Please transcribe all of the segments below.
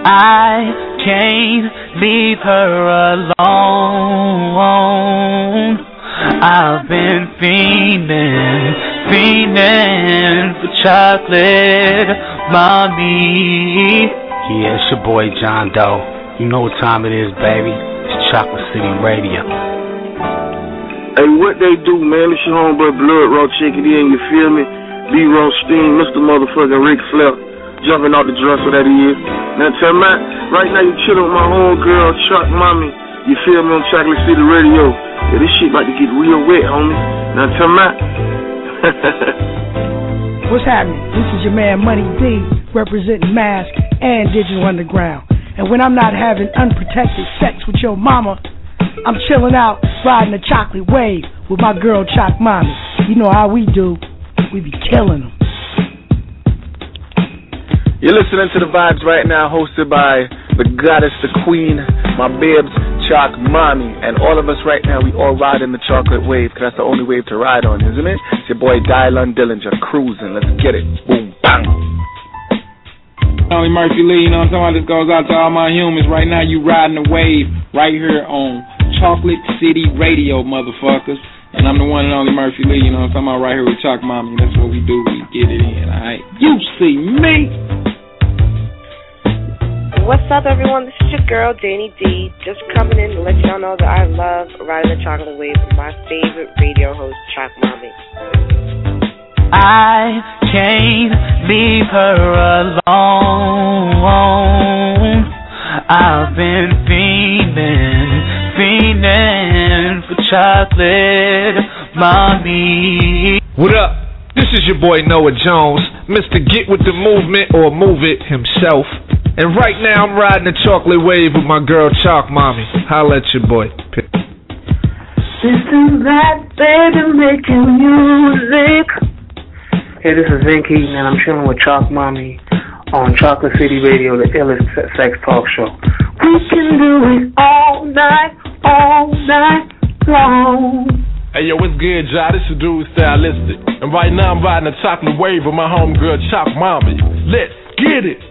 I can't leave her alone. I've been fiending for chocolate, mommy. Yeah, it's your boy John Doe. You know what time it is, baby. It's Chocolate City Radio. Hey, what they do, man? It's your homeboy Blood Raw. Check it in, you feel me? B. Rothstein, Mr. Motherfucking Ric Flair. Jumping out the dresser that he is. Now tell me, right now you chillin' with my homegirl, Chuck Mommy. You feel me on Chocolate City Radio. Yeah, this shit about to get real wet, homie. Now tell me. What's happening? This is your man Money D, representing Mask and Digital Underground. And when I'm not having unprotected sex with your mama, I'm chilling out, riding the chocolate wave with my girl Choc Mommy. You know how we do. We be killing them. You're listening to The Vibes right now, hosted by the goddess, the queen, my bibs, Choc Mommy. And all of us right now, we all ride in the chocolate wave, because that's the only wave to ride on, isn't it? It's your boy Dylan Dillinger, cruising. Let's get it. Boom, bang. Only Murphy Lee, you know what I'm talking about? This goes out to all my humans. Right now, you riding the wave right here on Chocolate City Radio, motherfuckers. And I'm the one and only Murphy Lee, you know what I'm talking about? Right here with Choc Mommy. That's what we do. We get it in, alright? You see me. What's up, everyone? This is your girl, Danny D, just coming in to let y'all know that I love riding the chocolate wave with my favorite radio host, Choc Mommy. I can't leave her alone. I've been fiending for chocolate, mommy. What up? This is your boy Noah Jones, Mr. Get With The Movement or Move It himself. And right now I'm riding the chocolate wave with my girl Choc Mommy. Holla at your boy. This is that baby making music. Hey, this is Vinky, and I'm chilling with Choc Mommy on Chocolate City Radio, the illest sex talk show. We can do it all night long. Hey, yo, what's good, y'all? This is Dude Stylistic. And right now I'm riding the chocolate wave with my homegirl Choc Mommy. Let's get it.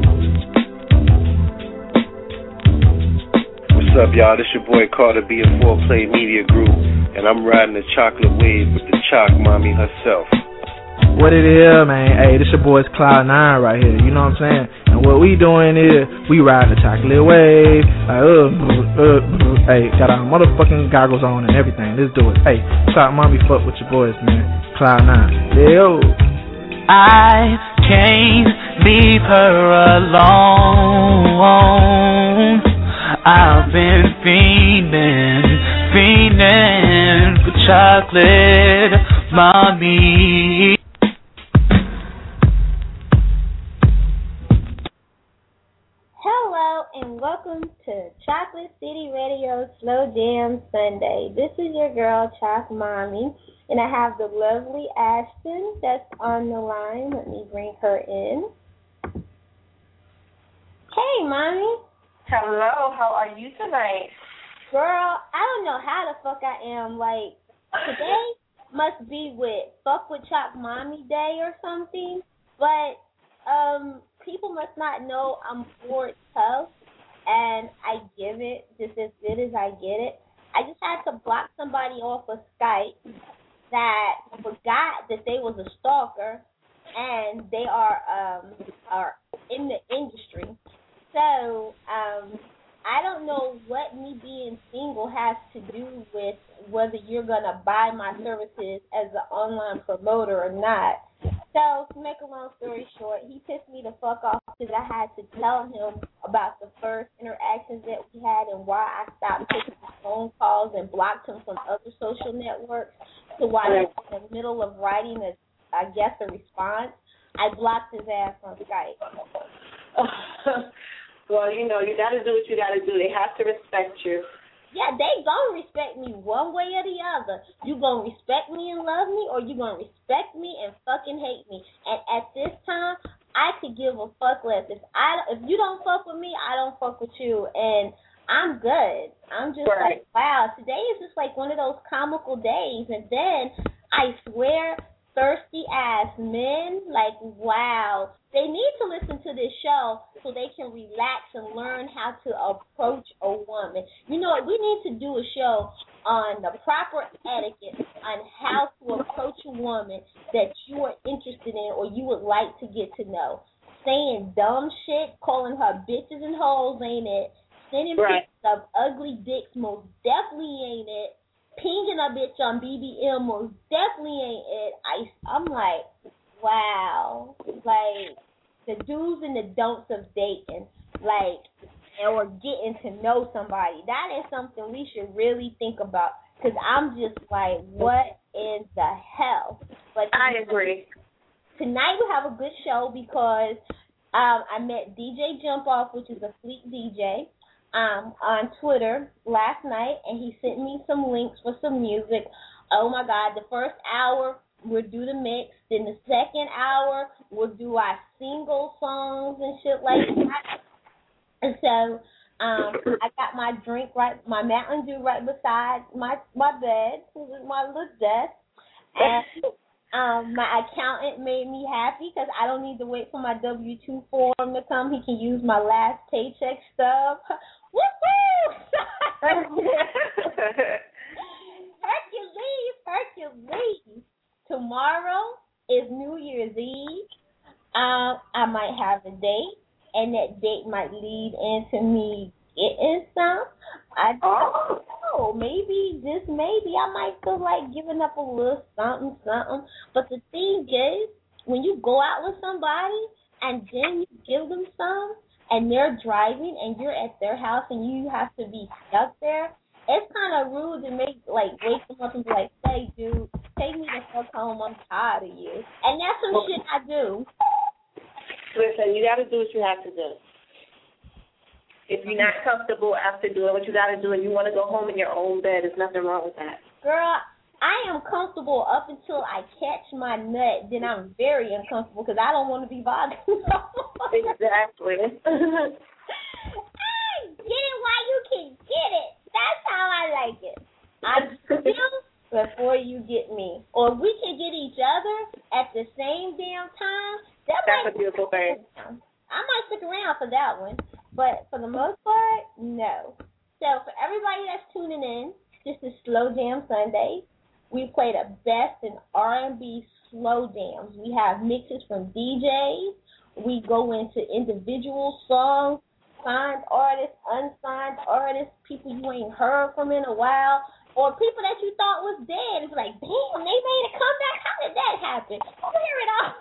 What's up, y'all? This your boy Carter B of 4Play Media Group. And I'm riding the chocolate wave with the Choc Mommy herself. What it is, man? Hey, this your boy's Cloud9 right here. You know what I'm saying? And what we doing is we riding the chocolate wave. Hey, got our motherfucking goggles on and everything. Let's do it. Hey, Choc Mommy, fuck with your boys, man. Cloud9. Yo. I can't leave her alone. I've been fiending for chocolate, mommy. Hello and welcome to Chocolate City Radio Slow Jam Sunday. This is your girl Choc Mommy, and I have the lovely Ashton that's on the line. Let me bring her in. Hey, Mommy. Hello, how are you tonight? Girl, I don't know how the fuck I am. Like, today must be with Fuck with Choc Mommy Day or something, but people must not know I'm Ford tough, and I give it just as good as I get it. I just had to block somebody off of Skype that forgot that they was a stalker, and they are in the industry. So, I don't know what me being single has to do with whether you're going to buy my services as an online promoter or not. So, to make a long story short, he pissed me the fuck off because I had to tell him about the first interactions that we had and why I stopped taking his phone calls and blocked him from other social networks. So while he was in the middle of writing a response, I blocked his ass on Skype. Well, you know, you got to do what you got to do. They have to respect you. Yeah, they gonna respect me one way or the other. You gonna respect me and love me, or you gonna respect me and fucking hate me. And at this time, I could give a fuck less. If you don't fuck with me, I don't fuck with you, and I'm good. I'm just like, wow, today is just like one of those comical days. And then I swear, thirsty ass men, like, wow, they need to listen to this show so they they can relax and learn how to approach a woman. You know, we need to do a show on the proper etiquette on how to approach a woman that you are interested in or you would like to get to know. Saying dumb shit, calling her bitches and hoes ain't it. Sending pictures of ugly dicks most definitely ain't it. Pinging a bitch on BBM most definitely ain't it. I'm like, wow. Like, the do's and the don'ts of dating, like, or getting to know somebody. That is something we should really think about. Because I'm just like, what in the hell? But I agree. Tonight we have a good show because I met DJ Jump Off, which is a Fleet DJ, on Twitter last night, and he sent me some links for some music. Oh my God, the first hour we'll do the mix, then the second hour we'll do our single songs and shit like that. And so I got my drink my Mountain Dew right beside my bed, my little desk, and my accountant made me happy because I don't need to wait for my W-2 form to come. He can use my last paycheck stub. Woo-hoo! Hercules. Tomorrow is New Year's Eve. I might have a date, and that date might lead into me getting some. I don't know. Maybe I might feel like giving up a little something. But the thing is, when you go out with somebody and then you give them some, and they're driving and you're at their house and you have to be stuck there, it's kind of rude to wake them up and be like, hey, dude, take me the fuck home. I'm tired of you. And that's some shit I do. Listen, you got to do what you have to do. If you're not comfortable after doing what you got to do and you want to go home in your own bed, there's nothing wrong with that. Girl, I am comfortable up until I catch my nut. Then I'm very uncomfortable because I don't want to be bothered. Exactly. Hey, get it while you can get it. That's how I like it. I you before you get me. Or if we can get each other at the same damn time, that's a beautiful thing. I might stick around for that one. But for the most part, no. So for everybody that's tuning in, this is Slow Jam Sunday. We play the best in R&B slow jams. We have mixes from DJs. We go into individual songs, signed artists, unsigned artists, people you ain't heard from in a while, or people that you thought was dead. It's like, damn, they made a comeback. How did that happen? Hear it all.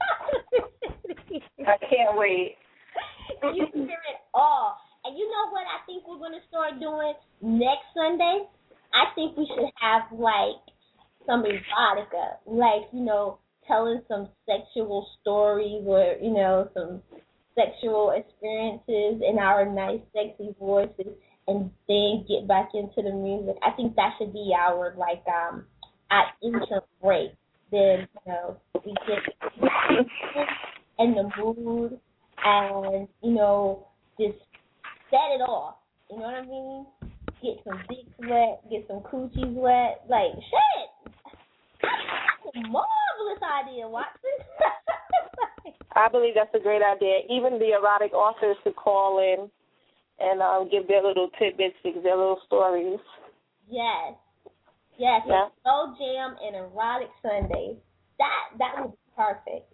I can't wait. You can hear it all. And you know what I think we're going to start doing next Sunday? I think we should have, like, some erotica, like, you know, telling some sexual stories or, you know, some sexual experiences in our nice, sexy voices, and then get back into the music. I think that should be our, like, our intro break. Then, you know, we get in the mood and, you know, just set it off. You know what I mean? Get some dicks wet, get some coochies wet. Like, shit! That's a marvelous idea, Watson. I believe that's a great idea. Even the erotic authors should call in and give their little tidbits, their little stories. Yes. Yeah. Slow Jam and Erotic Sundays. That would be perfect.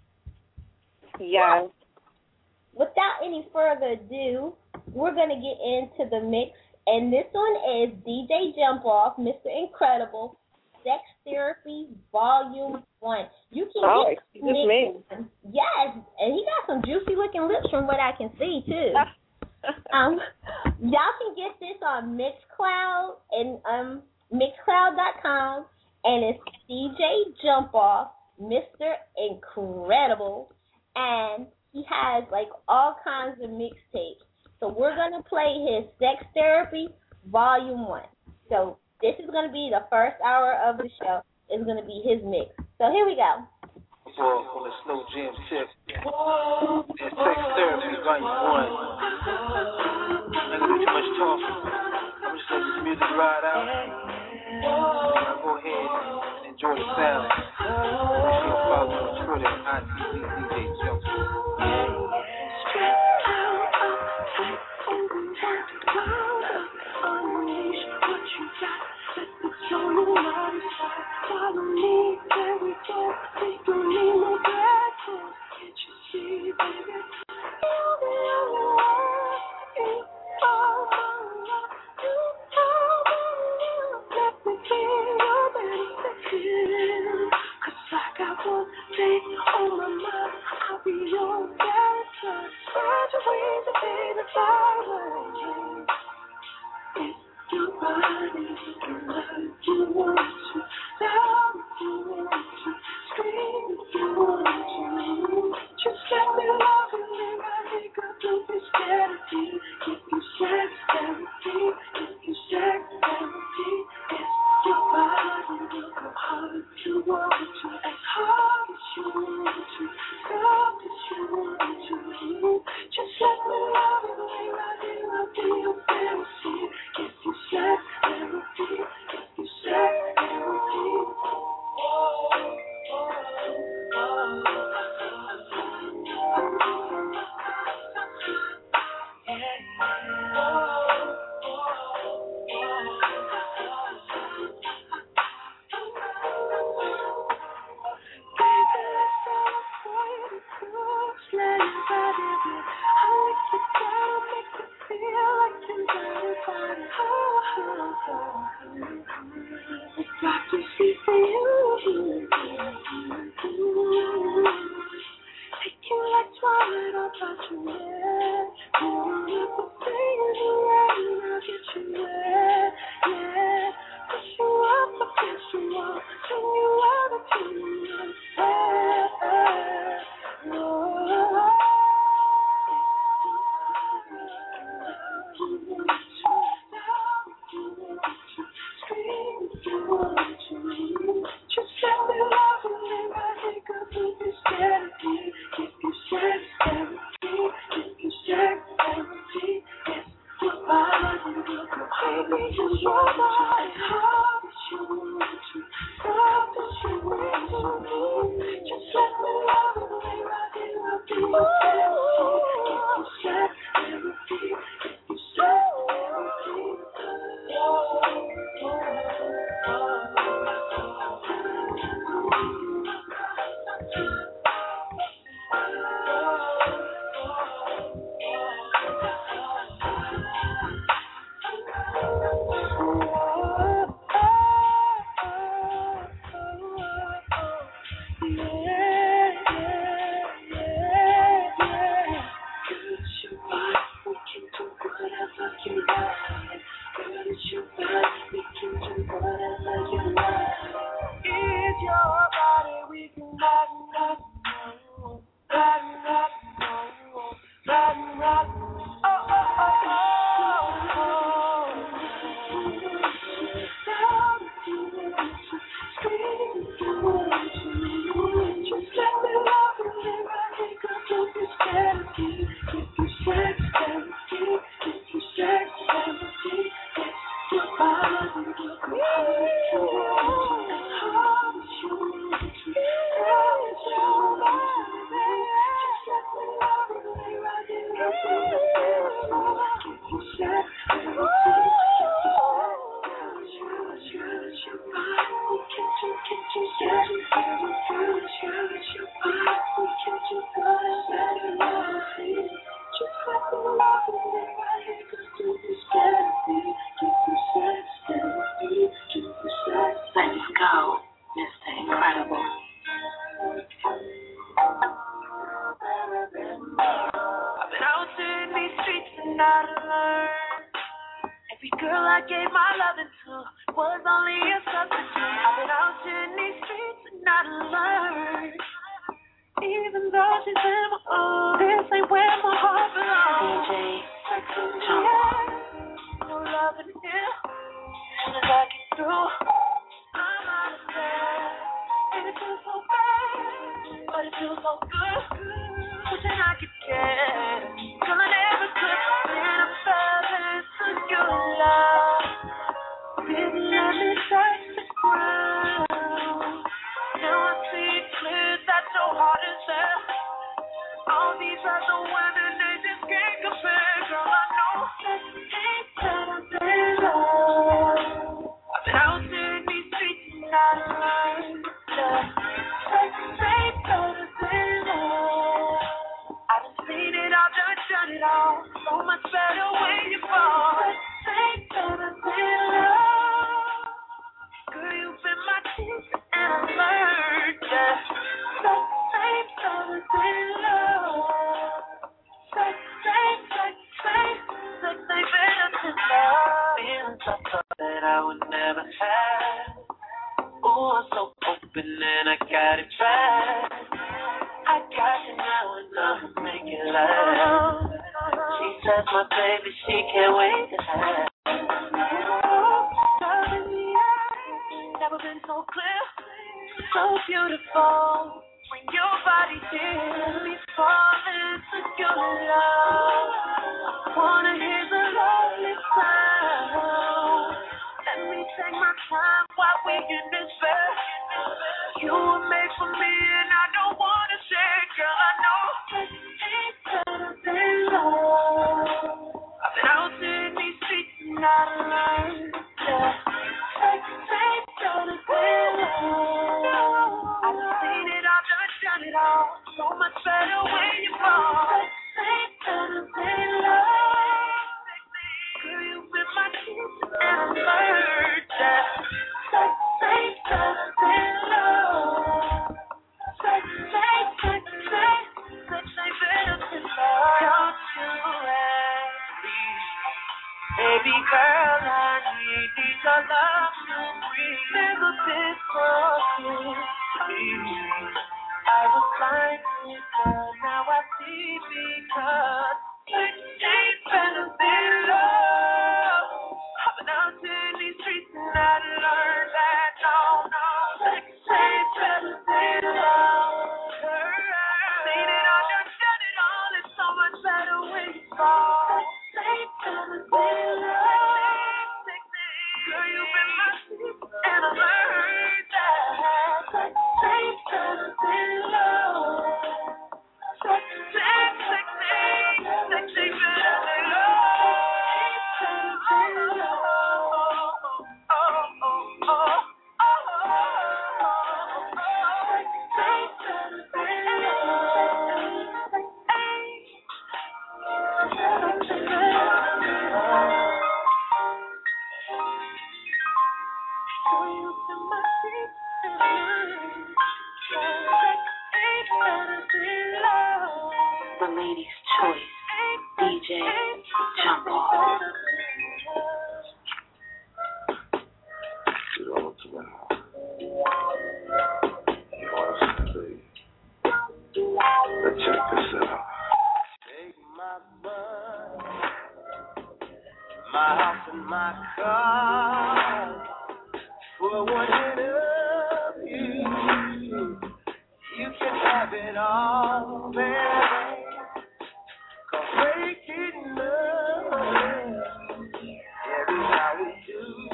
Yes. Without any further ado, we're going to get into the mix. And this one is DJ Jump Off, Mr. Incredible, Sex Therapy, Volume 1. You can get excuse me. Yes, and he got some juicy looking lips from what I can see, too. Y'all can get this on Mixcloud and Mixcloud.com, and it's DJ Jump Off, Mr. Incredible, and he has, like, all kinds of mixtapes. So we're going to play his Sex Therapy Volume 1. So this is going to be the first hour of the show. It's going to be his mix. So here we go. On the Slow Jam tip. It's Sex Therapy Volume 1. I'm not going to do too much talking. I'm just going to let this music ride out. I'll go ahead and enjoy the sound. Make sure you follow me on Twitter at ITZDJ Jump. open and I got it right. I got you now and I'ma make it last. She says my baby, she can't wait to have. Love in the eye, never been so clear, so beautiful. When your body hears me fall into your love, I wanna hear the lovely sound. Let me take my time while we in this bed. You were made for me and I don't wanna say, girl, I know it ain't better than love. I've been out in these streets and I learned that sex ain't better than love. I've seen it all, done it all. So much better when you fall. Sex ain't better than love. Girl, you've been my kiss and I learned that sex ain't better than love. Sex ain't better than love. Don't you ask me, baby girl, I need your love to breathe. Never been so good. I was blind to her, now I see because sex ain't better than love. I've been out in these streets and I learned that no, sex ain't better than love. Seen it all, done it all, it's so much better when you fall. Sex ain't better than love. Girl, you've been my sleep and I learned that sex ain't better than love. Sex ain't better than The Lady's Choice, DJ Jump Off. Let's check this out. Take my bus, my house and my car for one interview. You can have it all, baby. 'Cause making love every time we do,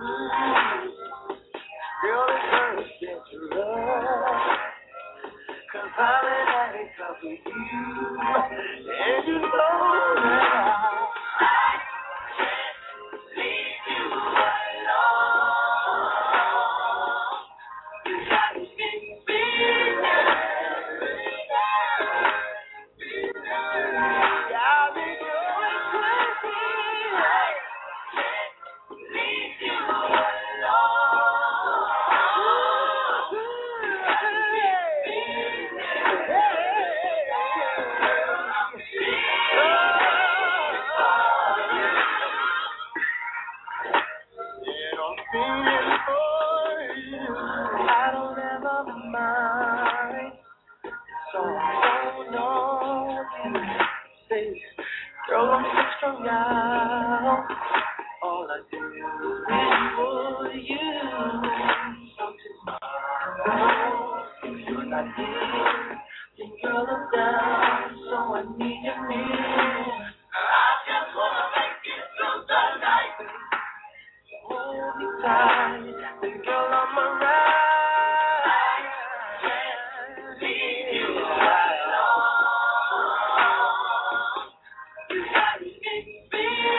girl, it's perfect to love. 'Cause I'm an addict of you, and you know that I can't leave you alone. You got me feeling. Got me going crazy. I can't leave you alone. I don't ever mind, so I don't know you say, girl, I'm so strung out. All I do is for you. So tomorrow, if you're not here, then girl, I'm down, so I need you near. I just wanna make it through the night. Hold me tight, then girl, I'm alright. Leave you alone. You got me feeling.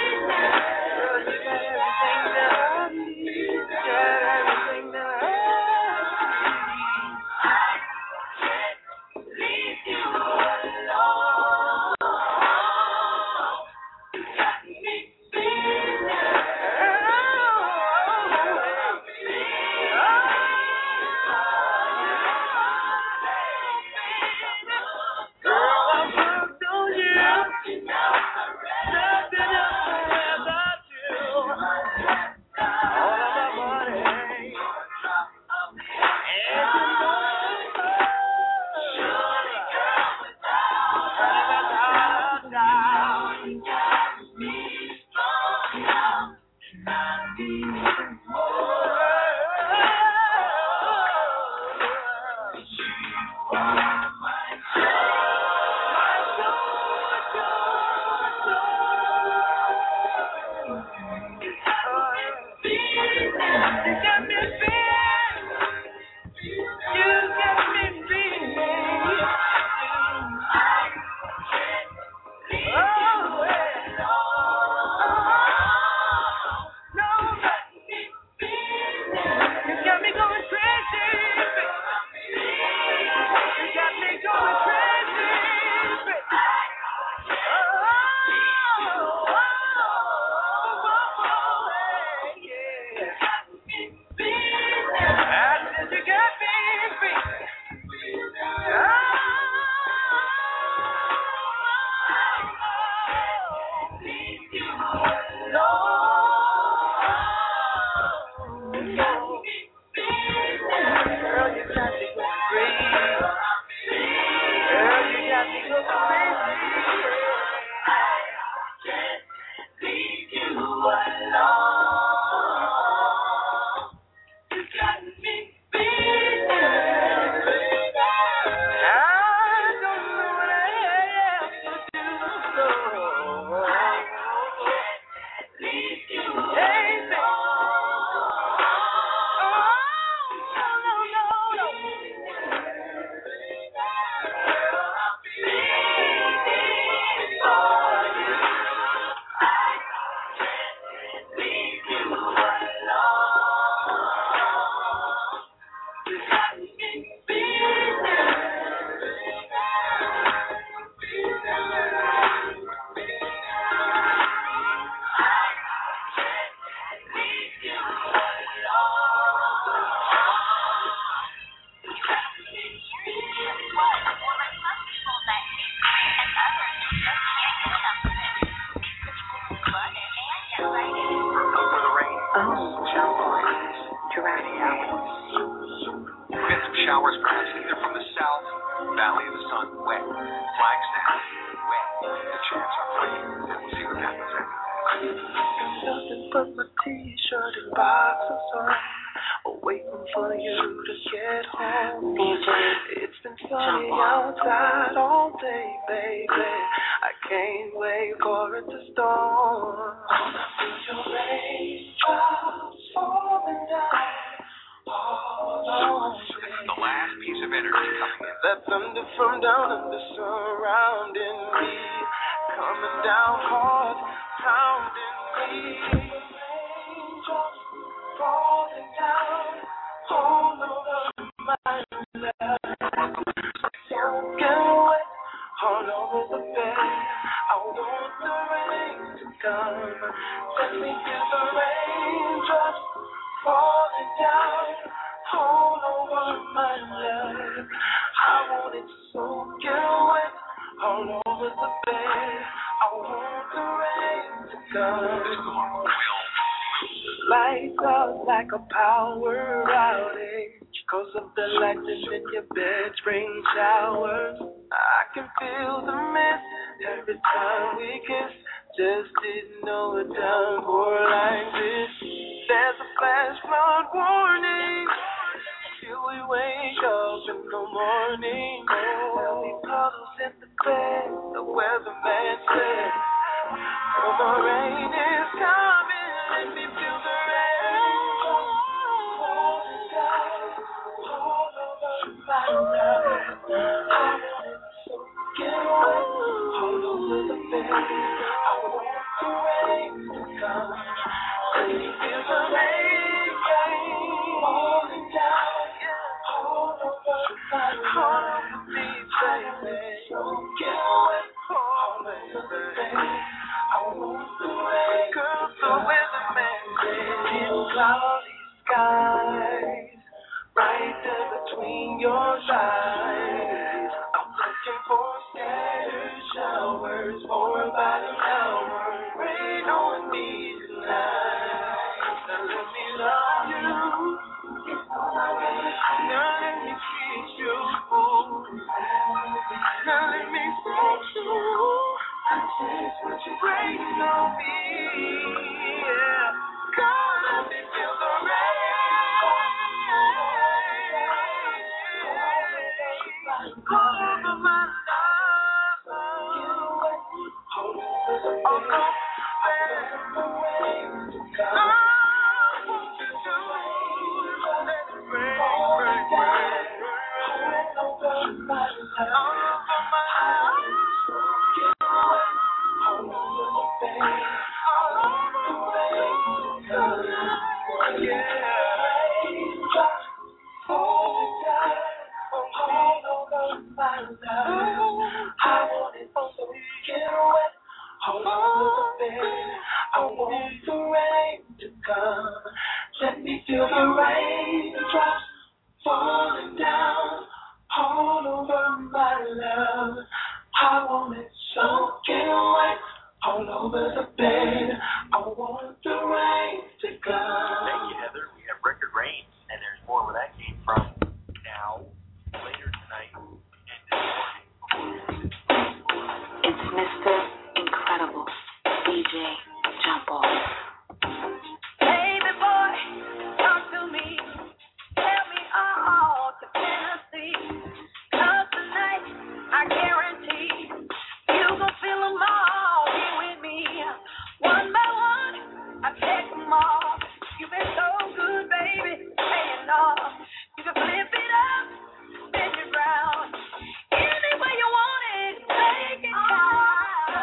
Nothing but my t-shirt and boxers on, waiting for you to get home. It's been sunny outside all day, baby. I can't wait for it to storm. Feel your raindrops falling down all on me. The last piece of energy coming in. That thunder from down under surrounding me, coming down hard, pounding me. Raindrops falling down all over my love, soaking wet all over the bed. I want the rain to come. Let me feel the raindrops falling down all over my love. I want it soaking wet all over the bed. I want the rain to come. Lights out like a power outage, 'cause of the lightning in your bedroom showers. I can feel the mist every time we kiss. Just didn't know a time for like this. There's a flash flood warning till we wake up in the morning. Oh, there'll be puddles in the bed, the weatherman said. Oh, the rain is coming. Let me feel the rain falling down all over my love. I want it soaking wet all over the bed. I want the rain to come. Let me feel the rain falling down all over me, baby. Soaking wet all over the bed. I want the rain, girl, the weatherman said in cloudy skies, right there between your thighs. I'm looking for scattered showers for about an hour. Rain on me tonight. Now let me love you. Now let me treat you. Now let me sex you. Rain on me, yeah. God, let me feel the rain all over my life. All over the bed. I want you to let it rain, all over my life. I want it so get wet all over the bed. I want the rain to come. Let me feel the raindrops falling down all over my love. I want it soaking wet all over the bed. I want the rain to come. Thank you, Heather. We have record rain, and there's more where that came from. Now, later tonight, it's Mr. Incredible, DJ Jump Off. Baby boy, talk to me. Tell me all to Tennessee. 'Cause tonight, I guarantee you gon' feel them all here with me. One by one, I take them all. You've been so good, baby, paying off. You can flip it up, spin it round. Any way you want it, take it down.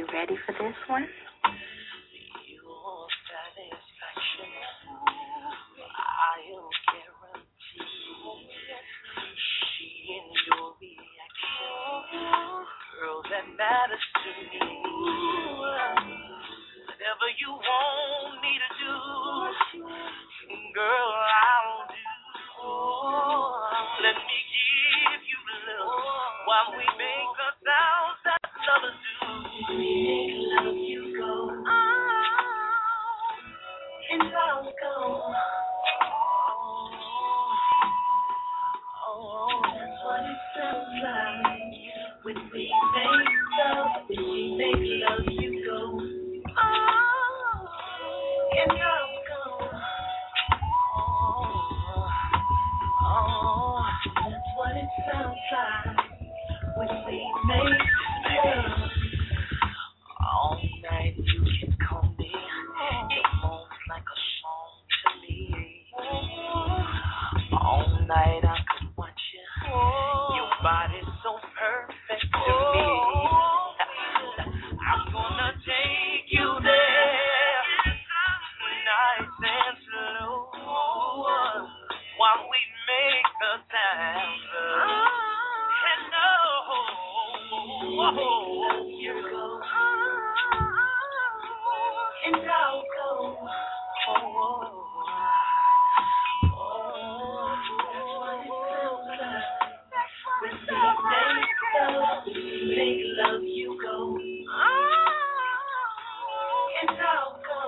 ready for this one? Your satisfaction, I'll guarantee. She in your reaction, girl, that matters to me. Whatever you want me to do, girl, I'll do. Let me give you love while we make a sound that lovers do. We make love, you go. And I'll go. That's what it sounds like when we make love. When we make love, you go. And I'll go. That's what it sounds like when we make love. All night you can call me. Your moan's like a song to me. All night I could watch you. Your body's so perfect to me. I'm gonna take you there, nice and slow, while we make the time. And you go, and I'll go. That's what it sounds like. When we make love, you go. And I'll go.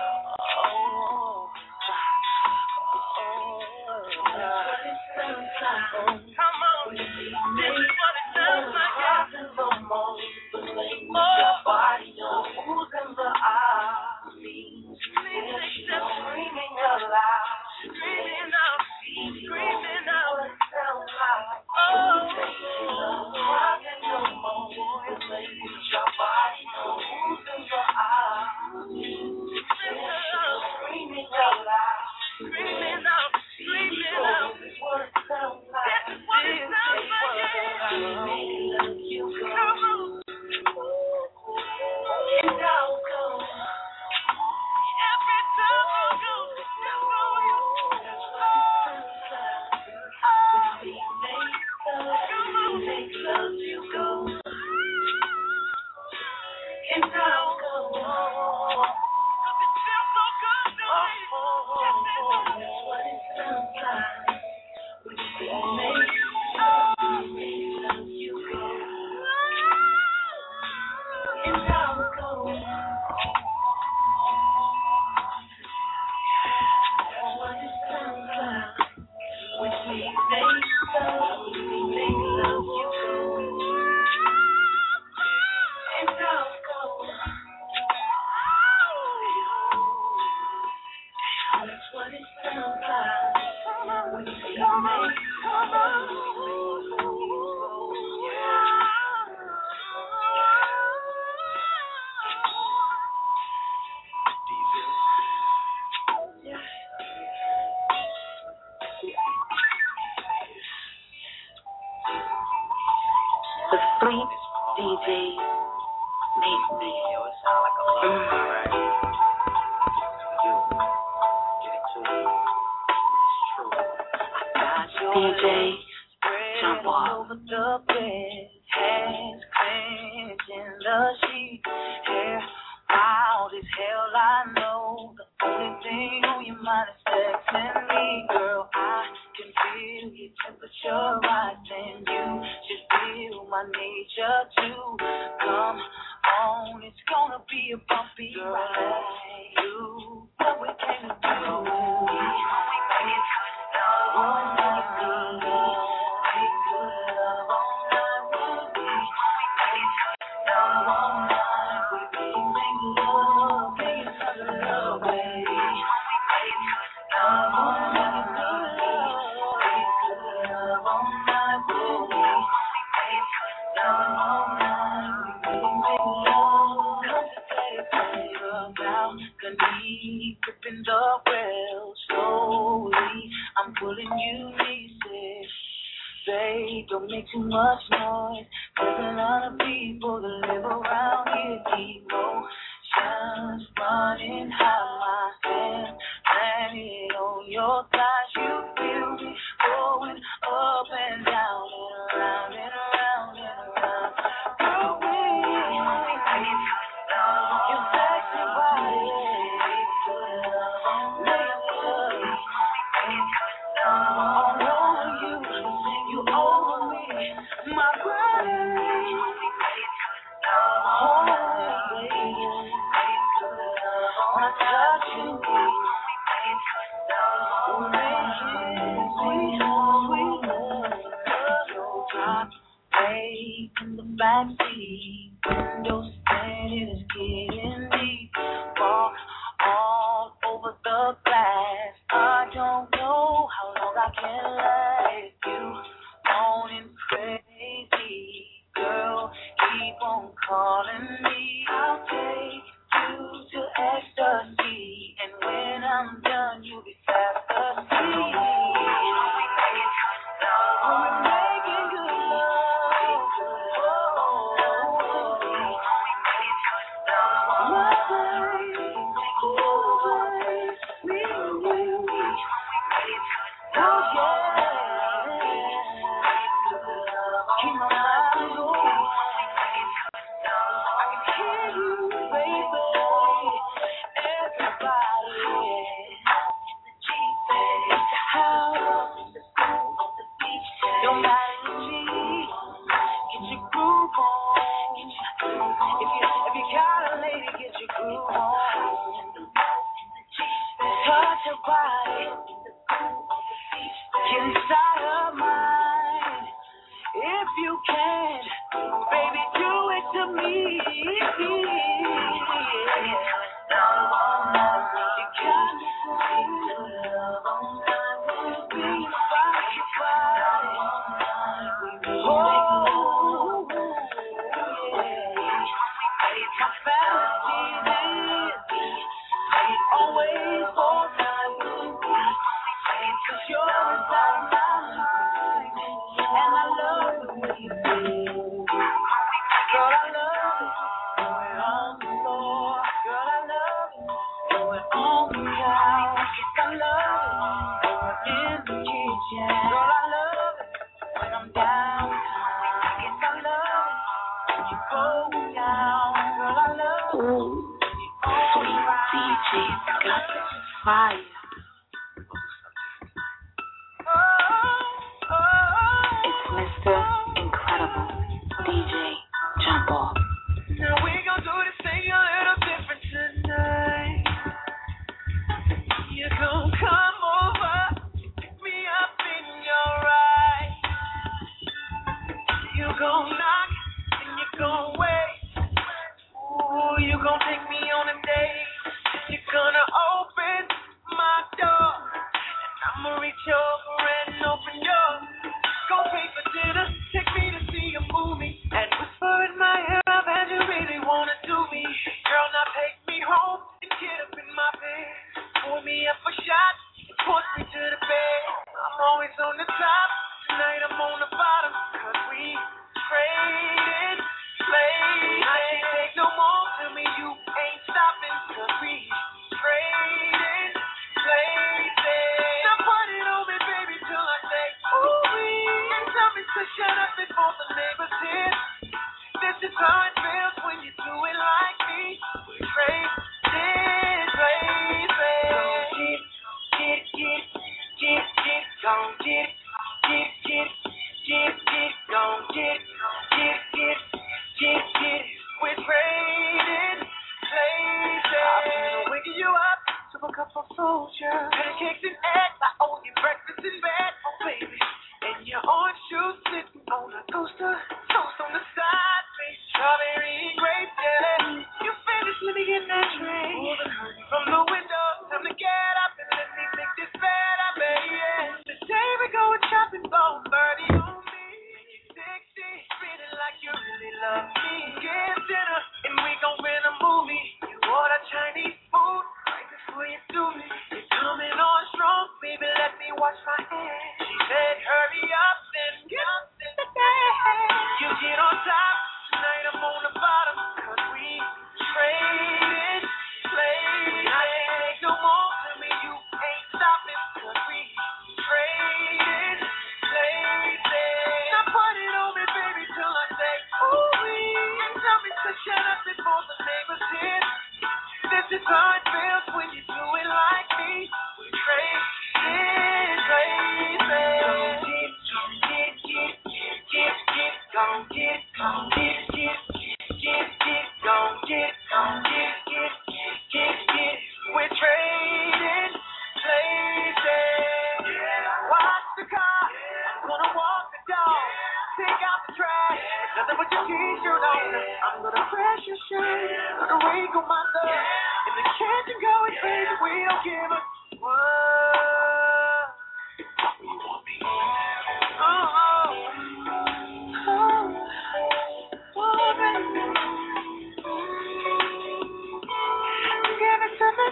That's what it sounds like. Come on. This is what it sounds like. Your body, your moves and the eyes. Screaming out loud. Screaming out. Screaming out. What it sounds like. Rocking your moves. Your body, your moves and your eyes. Screaming out loud. Screaming out. Screaming out. This is what it sounds like. This is what it sounds like. You go. And I'll go. Every time I go, that's all you. That's what it sounds like. We make love, you go. And I'll go. 'Cause it feels so good to me. That's what it sounds like. We make love, you go. And I'll go. That's what it sounds like. When we make love, you go. And I'll go. That's what it sounds like. When we make love, The Fleet DJ made me. Yo, it sound like a love song, right? You get it to me. It's true. DJ Jump Off. Over the bed, hands clenching the sheet, hair wild as hell. I know the only thing on your mind is texting me, girl. I can feel your temperature rising. You should feel my nature too. Come on, it's gonna be a bumpy ride. Do what we came to do. Gripping the rail slowly, I'm pulling you pieces. Babe, don't make too much noise. There's a lot of people that live around here. Keep can't see. Windows tinted, it's getting deep. Fall all over the glass. I don't know how long I can let you on and crazy. Girl, keep on calling me. I'll take you to ecstasy. And when I'm done, you'll be fast asleep. We're making good love. Fire. It's Mr. Incredible, DJ Jump Off. Now we gon' do this thing a little different tonight. You gon' come over, pick me up in your ride. You gon' knock and you gon' wait. Ooh, you gon' take me on a date. You're gonna open my door, and I'ma reach over and open yours. Go pay for dinner, take me to see a movie, and whisper in my ear, I bet you really wanna do me. Girl, now take me home and get up in my bed. Pour me up a shot and push me to the bed. I'm always on the top, tonight I'm on the bottom, 'cause we traded places. I can't take no more, tell me you ain't stopping, 'cause we traded places. Now put it on me, baby, till I say ooh-wee. And tell me to shut up before the neighbors hear. This is how it feels when you do it like me. We traded places. Gon' get it, gon' get it. We're trading places. I'm gonna wake you up to a cup of soldier. Pancakes and eggs, I owe you breakfast in bed, oh baby. And your orange shoes sitting on a toaster. Toast on the side, face strawberry and grape, yeah. You finished, let me get that drink. From the window, time to get up and let me make this bed up, baby. Today we going shopping, bone birdie on me. Sexy, feeling like you really love me. Get dinner and we gon' rent a movie. You order Chinese food right before you do me. You're coming on strong, baby, let me wash my hands. She said hurry up and get up in the day. You get on top, tonight I'm on the bottom, 'cause we traded places. I can't take no more, tell me you ain't stopping, 'cause we traded places. Now put it on me, baby, till I say ooh-wee. And tell me to shut up before the neighbors hear. This is how it feels when you do it like me. We traded places. Gon' get it. I'm gonna crash your shade, gonna wrinkle my thumb. In the kitchen going crazy, we don't give a what. You want me? Give it to me,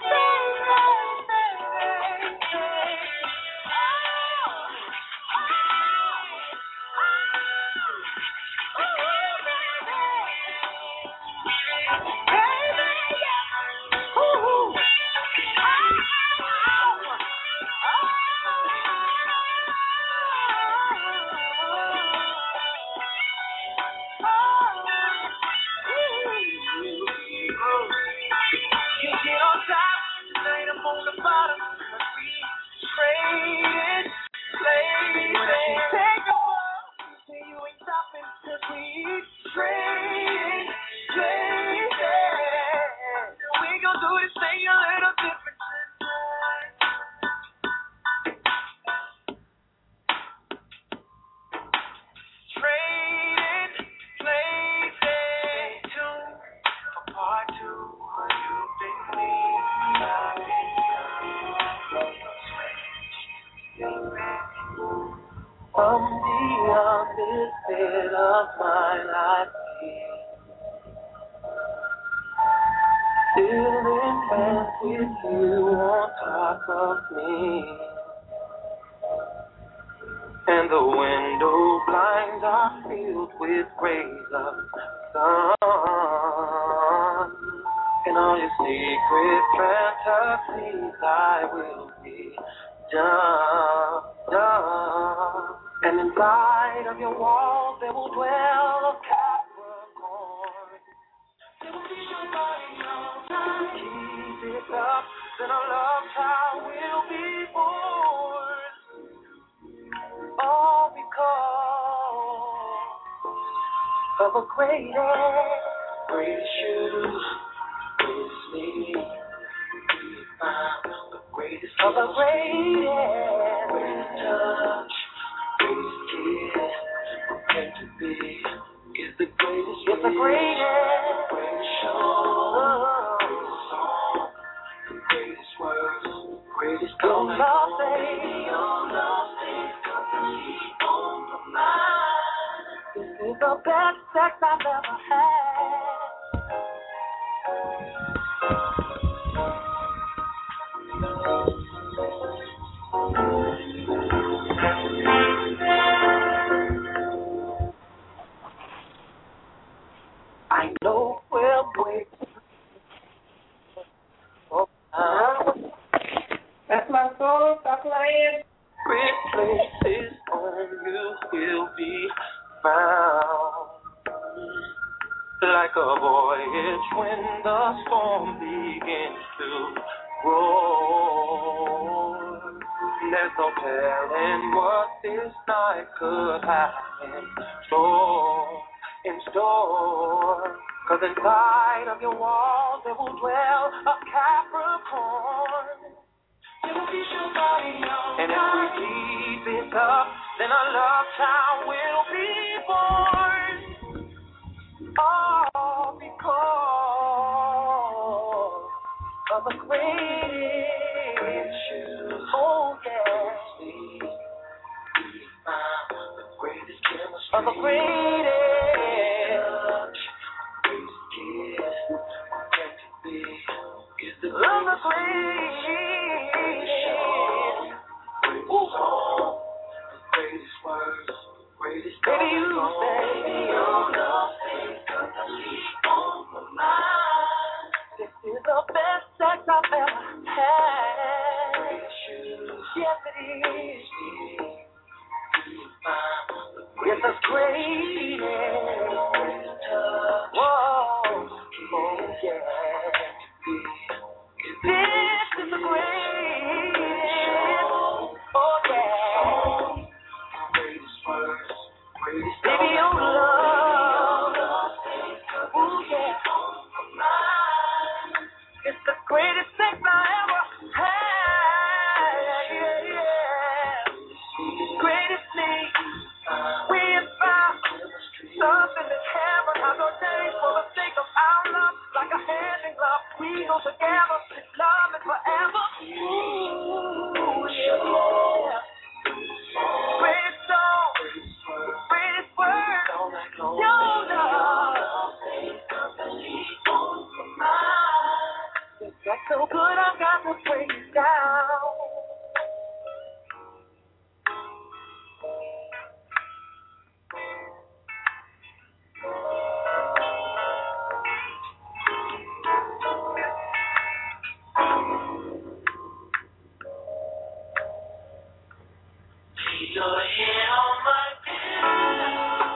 you get on top, tonight I'm on the bottom. We traded places. Take a walk, say you ain't stopping, 'cause we traded places. We gon' do this thing a little different tonight. Traded places. Stay tuned for part 2. You've been from beyond this bit of my life, still in bed with you on top of me, and the window blinds are filled with rays of sun, and all your secret fantasies I will be done. And inside of your walls there will dwell a Capricorn. There will be nobody on time. Keep it up, then a love child will be born. All because of a greatest you, greatest me. We found the greatest of the greatest touch. Greatest kiss, meant to be, is the greatest. It's the greatest show, greatest song, the greatest words, greatest love, baby, your love stays company on my mind. This is the best sex I've ever had. I know we're waiting. That's my song. Stop playing. Great places on you will be found. Like a voyage when the storm begins to roar. There's no telling what this night could have in store. 'Cause inside of your walls there will dwell a Capricorn. It will be your body on. And if we keep it up, then a love child will be born. All because of the greatest. Oh yeah. The greatest chemistry. Of the greatest. Greatest kiss. Meant to be. Is the greatest. Greatest song. The greatest words. Greatest. Baby, you say your love stays company on my mind. This is the best sex I've ever had. Yes, it is. It's the greatest. Whoa, oh yeah. This is the greatest. Oh yeah. Greatest words, greatest. Baby, your love. Oh yeah. It's the greatest sex I ever had. Yeah, yeah. Greatest thing we have found. Something that's heaven. I'm gonna tell you. so together, love is forever. Ooh, yeah. Pretty song, pretty word, your love. That's so good, I got to break it down. Lay your head on my pillow.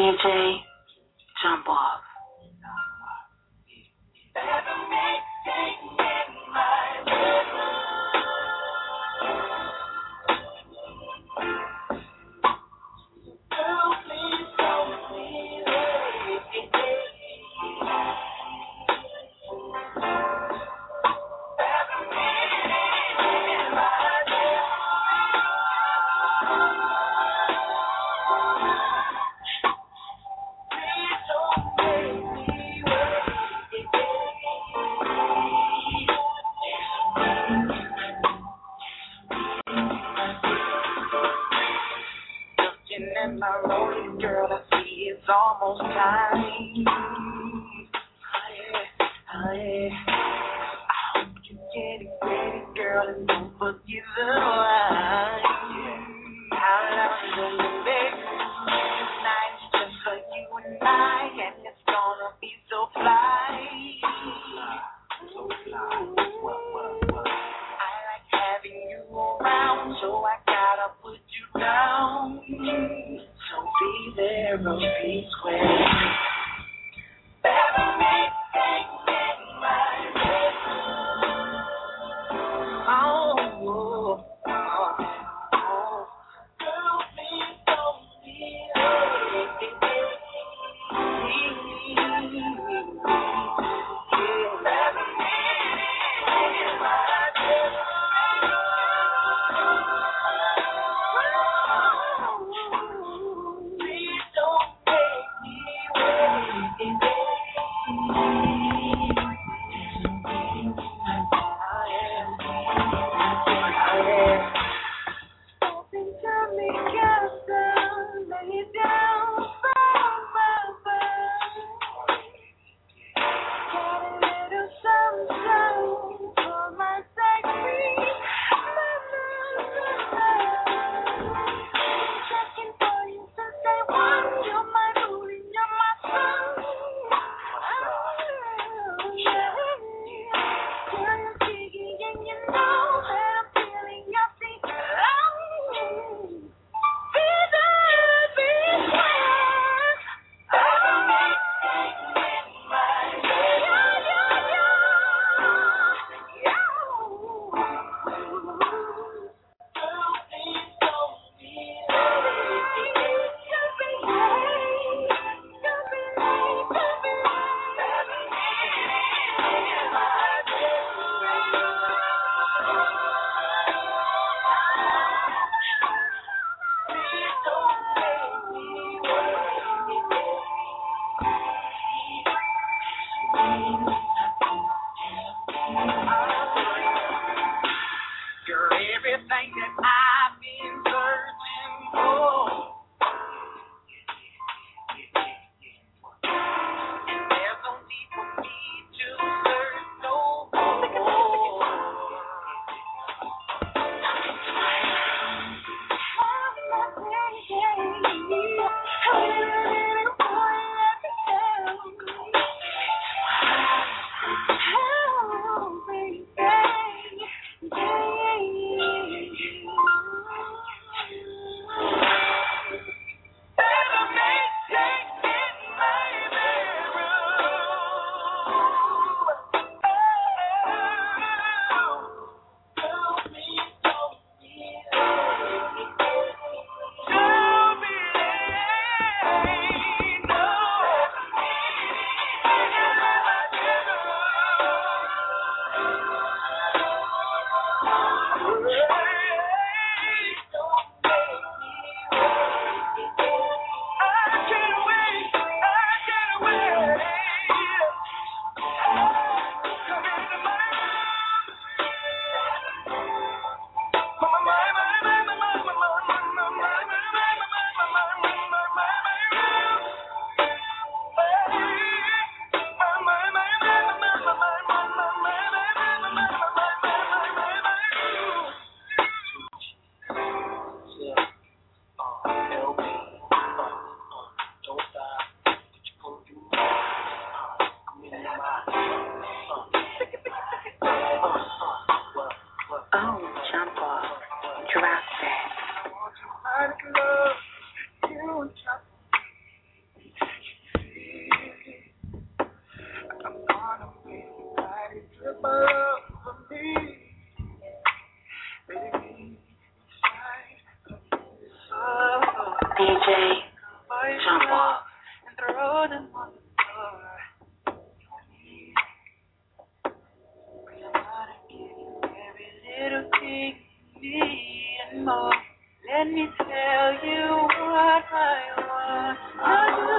DJ, jump off. My rolling girl, I see it's almost time. I hope you're getting ready, girl, and don't forget the line. How long will you make tonight just for you and I? And it's gonna be so fly. So fly. I like having you around, so I gotta put you down. So be there or be square. Better make my way. Oh. Girl, please don't be Please don't DJ, jump off. And throw them on the floor. Gonna give you every little thing you need and more. Let me tell you what I want to do.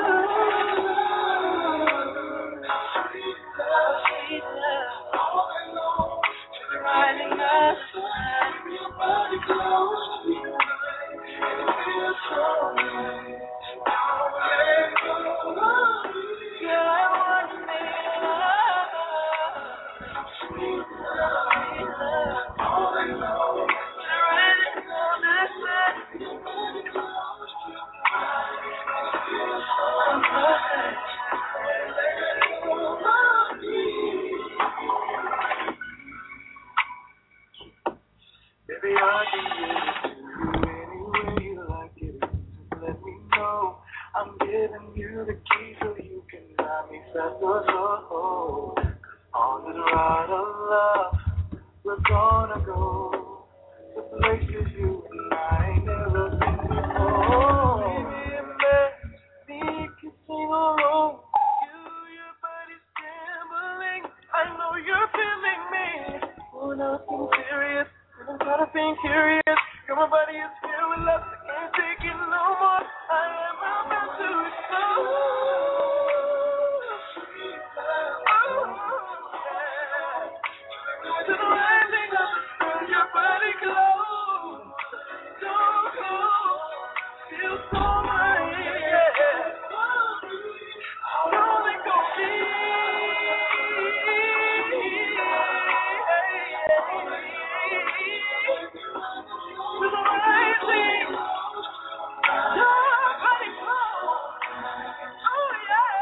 Sweet love, all alone. To the rising of the sun. Your body close to mine, and it feels so right. Don't let go of me. Girl, I want to make love. Sweet love, all alone. To the rising of the sun. Your body close to mine, and it feels so right. Don't let go of me. Baby, I can give it to you any way you like it. Just let me know. I'm giving you the key so you can drive me fast or slow. 'Cause on this ride of love, we're gonna go to places you and I ain't never been before. Baby, me kissing all over you, your body's trembling. I know you're feeling me. Oh, nothing serious. I'm tired of being curious. Girl, my body is filled with love. I can't take it no more. I am about to explode. To the rising of the sun, your body glows. So cold, feels so right. How they gon' be? To the rising, your body glows. Oh yeah,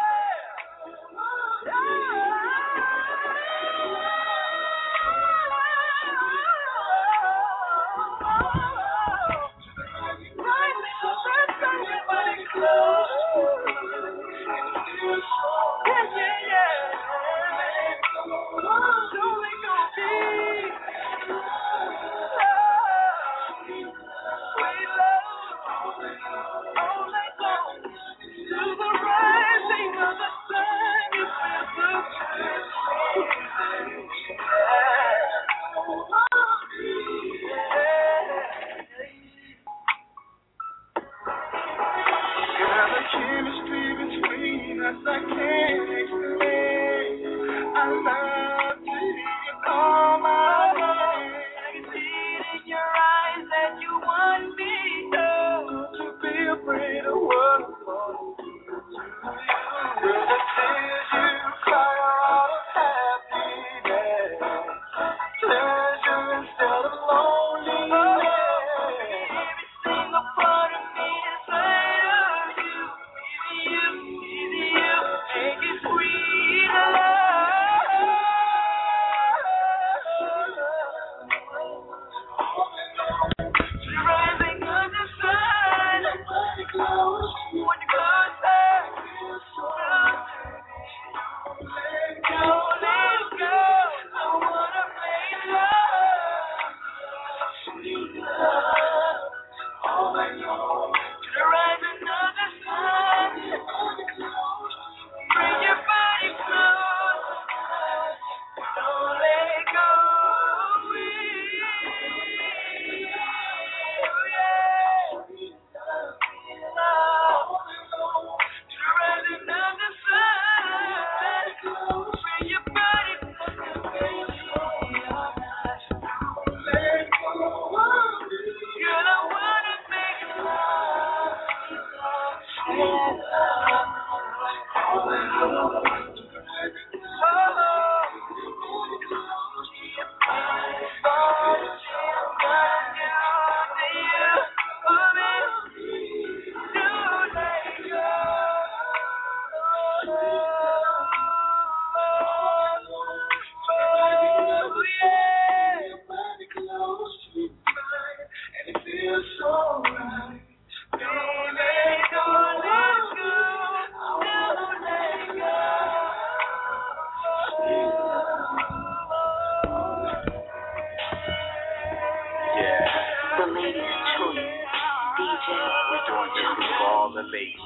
We're doing this for all the ladies.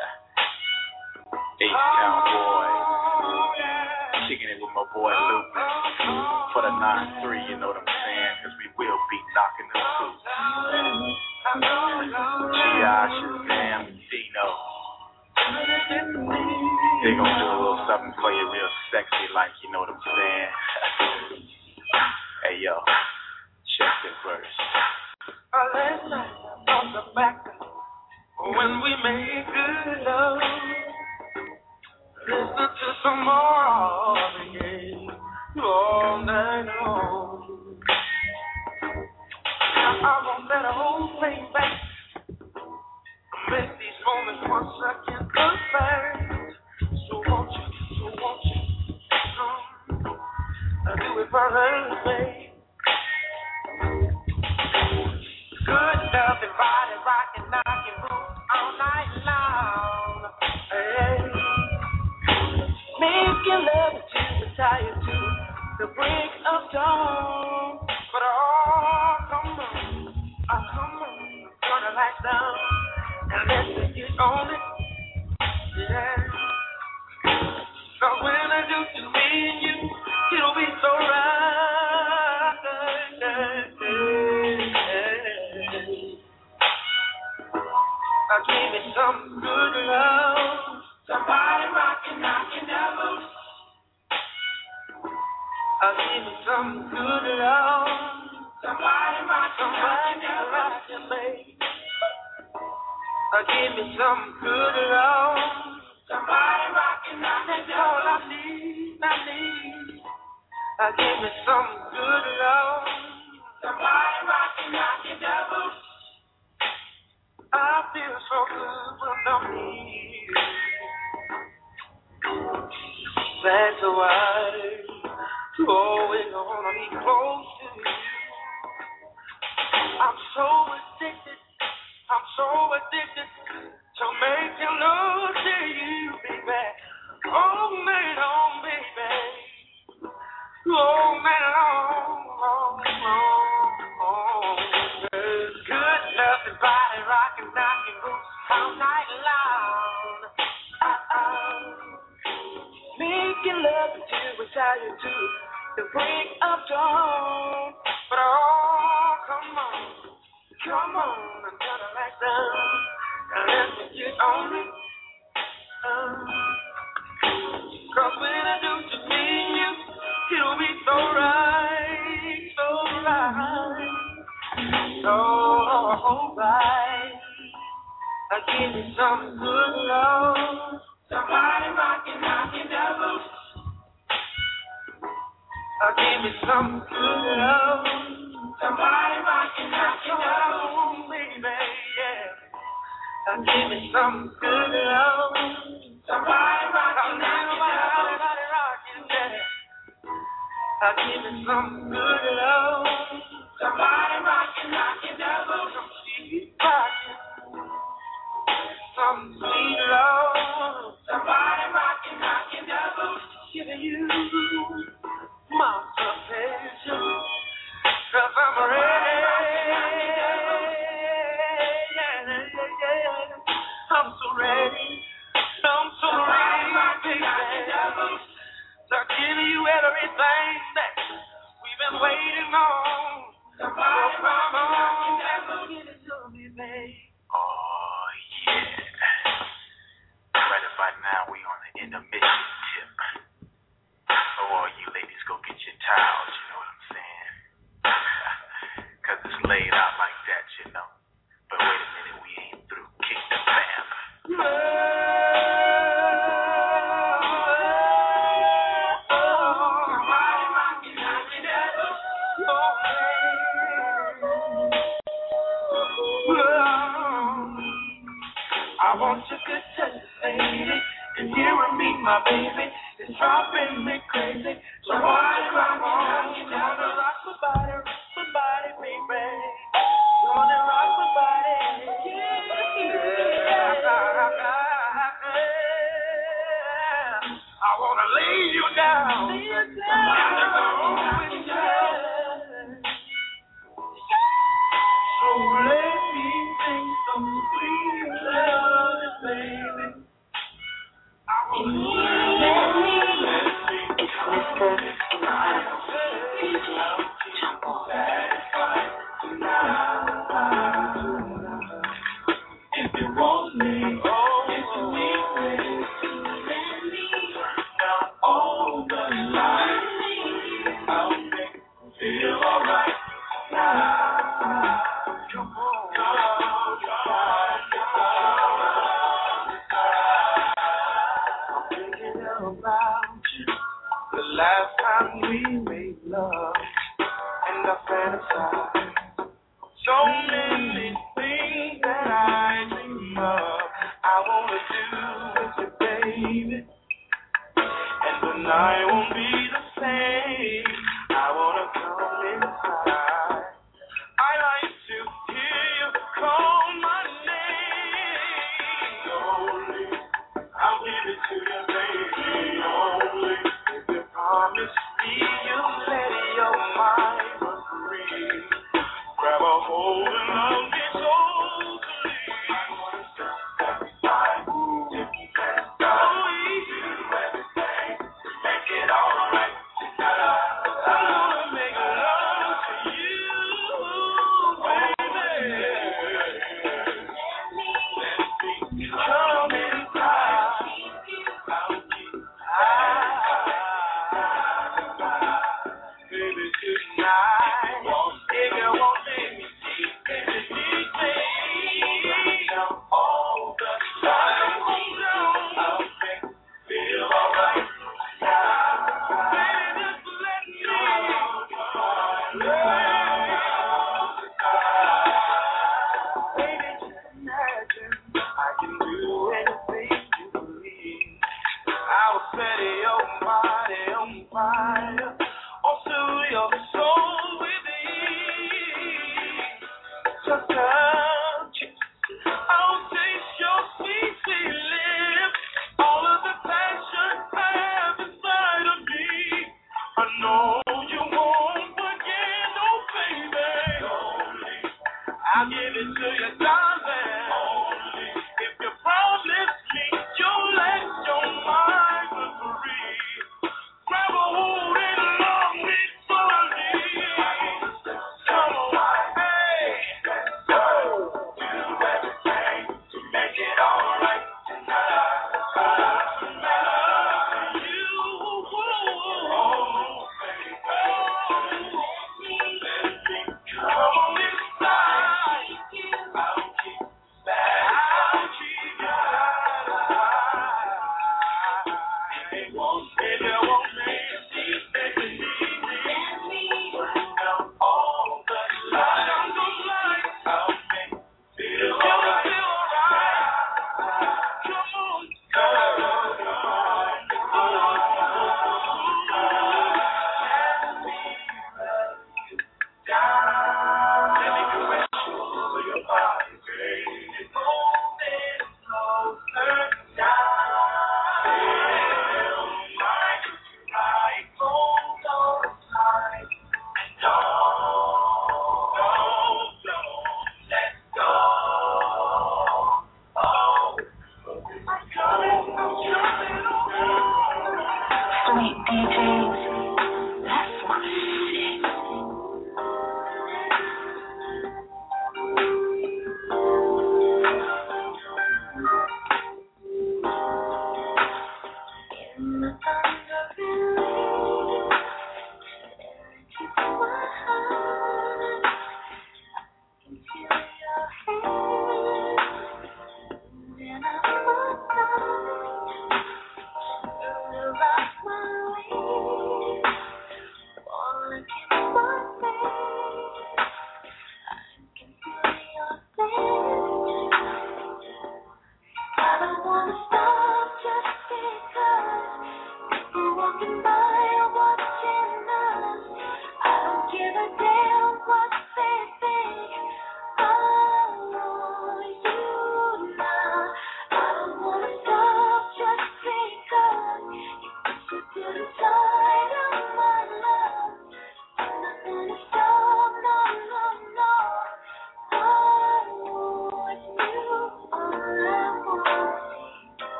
H-Town boy. Kicking it with my boy Luke. For the 9-3, you know what I'm saying? Because we will be knocking them boots. G.I. Shazam, Dino. They gonna do a little something for you real sexy like, you know what I'm saying? Hey, yo. Check the verse. Last night on the back when we made good love, listen to some more of the game all night long. Now I want that whole thing back. Make these moments once again perfect. So won't you, I do it for her, babe. Good love and body rockin', knockin' boots all night long. Hey. Making love to retire to the break of dawn. But come on, turn the lights down and let's get on it. Yeah. Cause when I do to me and you, it'll be so right. Give me some good love. Somebody rockin', knockin' that boots. Give me some good love. Somebody rockin', babe. Give me some good love. Somebody rockin', that's all I need. Give me some good love. Somebody rockin' that boots. I feel so good when I'm here. That's why you always wanna be close to you. I'm so addicted to making love to you, baby. All night long, baby. All night long. Good love and body rockin', knockin' boots all night long. Making love until we're tired to the break of dawn. But come on, and turn the lights down and let me get on it. Cause when I do to me and you, it'll be so right, so right. Alright, give me some good love. Somebody rockin', knockin' that boots. Give me some good love. Somebody rockin', knockin' that boots, baby, yeah. Give me some good love. Somebody rockin', knockin' that boots. Give me some good love. Somebody rockin', knockin' that boots. Some sweet love. Somebody rockin', knockin' that boots. Giving you my attention. Cause I'm ready. I'm so ready. Baby. So giving you everything that we've been waiting on. Somebody come on, give it to me, babe. Oh, yeah. Right about now, we on the intermission tip. Oh, all you ladies, go get your towels, you know what I'm saying? Cause it's laid out like that, you know. But wait a minute, we ain't through. Kick the band. I want you to touch lady, and here with me, my baby, it's driving me crazy. So why do I want you to rock my body, baby? Gonna rock my body, I wanna lay you down, so let me think.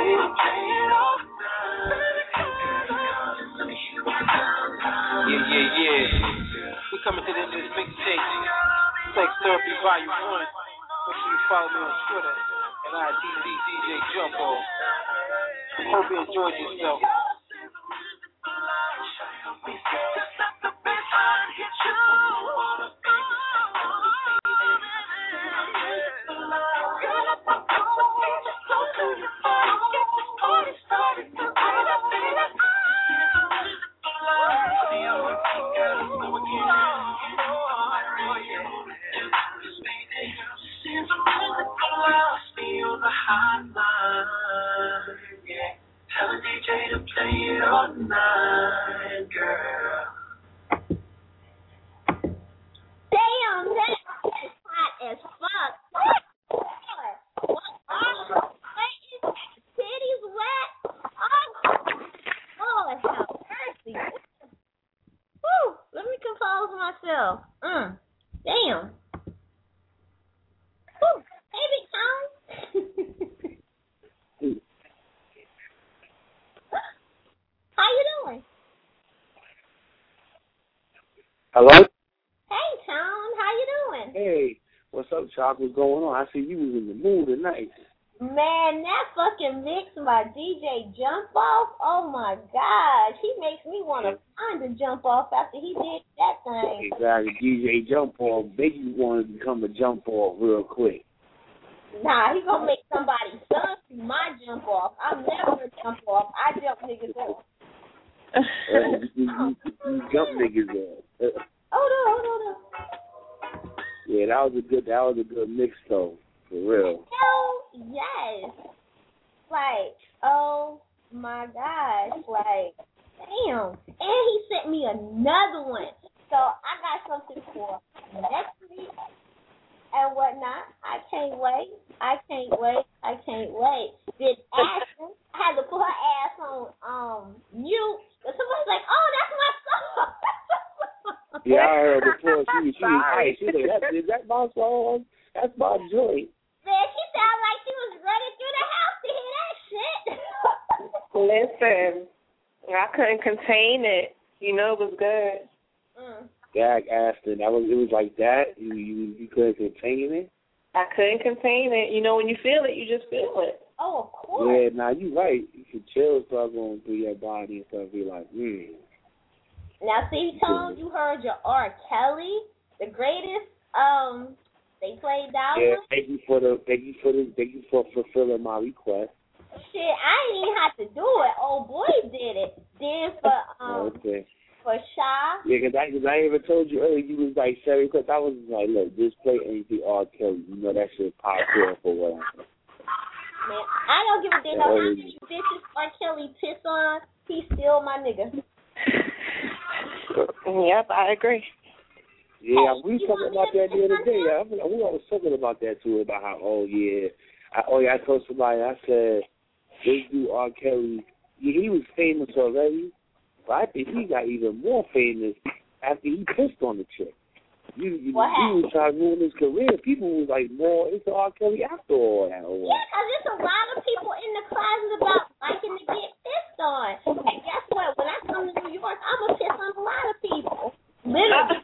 We coming to the end of this mixtape. Sex Therapy Volume 1. Make sure you follow me on Twitter and DJ Jump Off. Hope you enjoyed yourself. Tell the DJ to play it all night, girl. Damn, that is hot as fuck. Titties wet. Oh, have mercy. Whew, let me compose myself. Damn. Whew, hey, Big Tom. How you doing? Hello? Hey, Tom. How you doing? Hey, what's up, Chalk? What's going on? I see you was in the mood tonight. Man, that fucking mix by DJ Jump Off, oh my gosh. He makes me want to find a jump off after he did that thing. Exactly. DJ Jump Off. Biggie wanted to become a jump off real quick. Nah, he gonna make somebody's son be my jump off. I'm never a jump off. I jump niggas off. You jump niggas off. Hold on. Yeah, that was a good mix though, for real. Hell yes. Like, oh my gosh, like, damn. And he sent me another one. So I got something for next week and whatnot. I can't wait. Did Ashton, I had to put her ass on mute. But somebody's like, oh, that's my song. Yeah, I heard before she was like, is that my song? That's my joint. Man, she sounded like she was running through the house to hear that shit. Listen, I couldn't contain it. You know it was good. Gag Aston, it was like that. You couldn't contain it. I couldn't contain it. You know, when you feel it, you just feel it. Oh, of course. Yeah, now you right. You can chill start going through your body and stuff. Be like, Now, see, Tom, you heard your R. Kelly, the greatest. They played that yeah, one. thank you for fulfilling my request. Shit, I ain't even have to do it. Old boy did it. Then for for Shy. Yeah, because I even told you earlier you was like Sherry, because I was like, look, just play anything R. Kelly. You know that shit pop off or whatever. Man, I don't give a damn how many bitches R. Kelly piss on. He's still my nigga. Yep, I agree. Yeah, we were talking about that the other day. We was talking about that too, about how, I told somebody, I said, this dude R. Kelly, he was famous already, but I think he got even more famous after he pissed on the chick. He was trying to ruin his career. People was like, more into R. Kelly after all that. Yeah, because there's a lot of people in the closet about liking to get pissed on. And guess what? When I come to New York, I'm going to piss on a lot of people. Literally.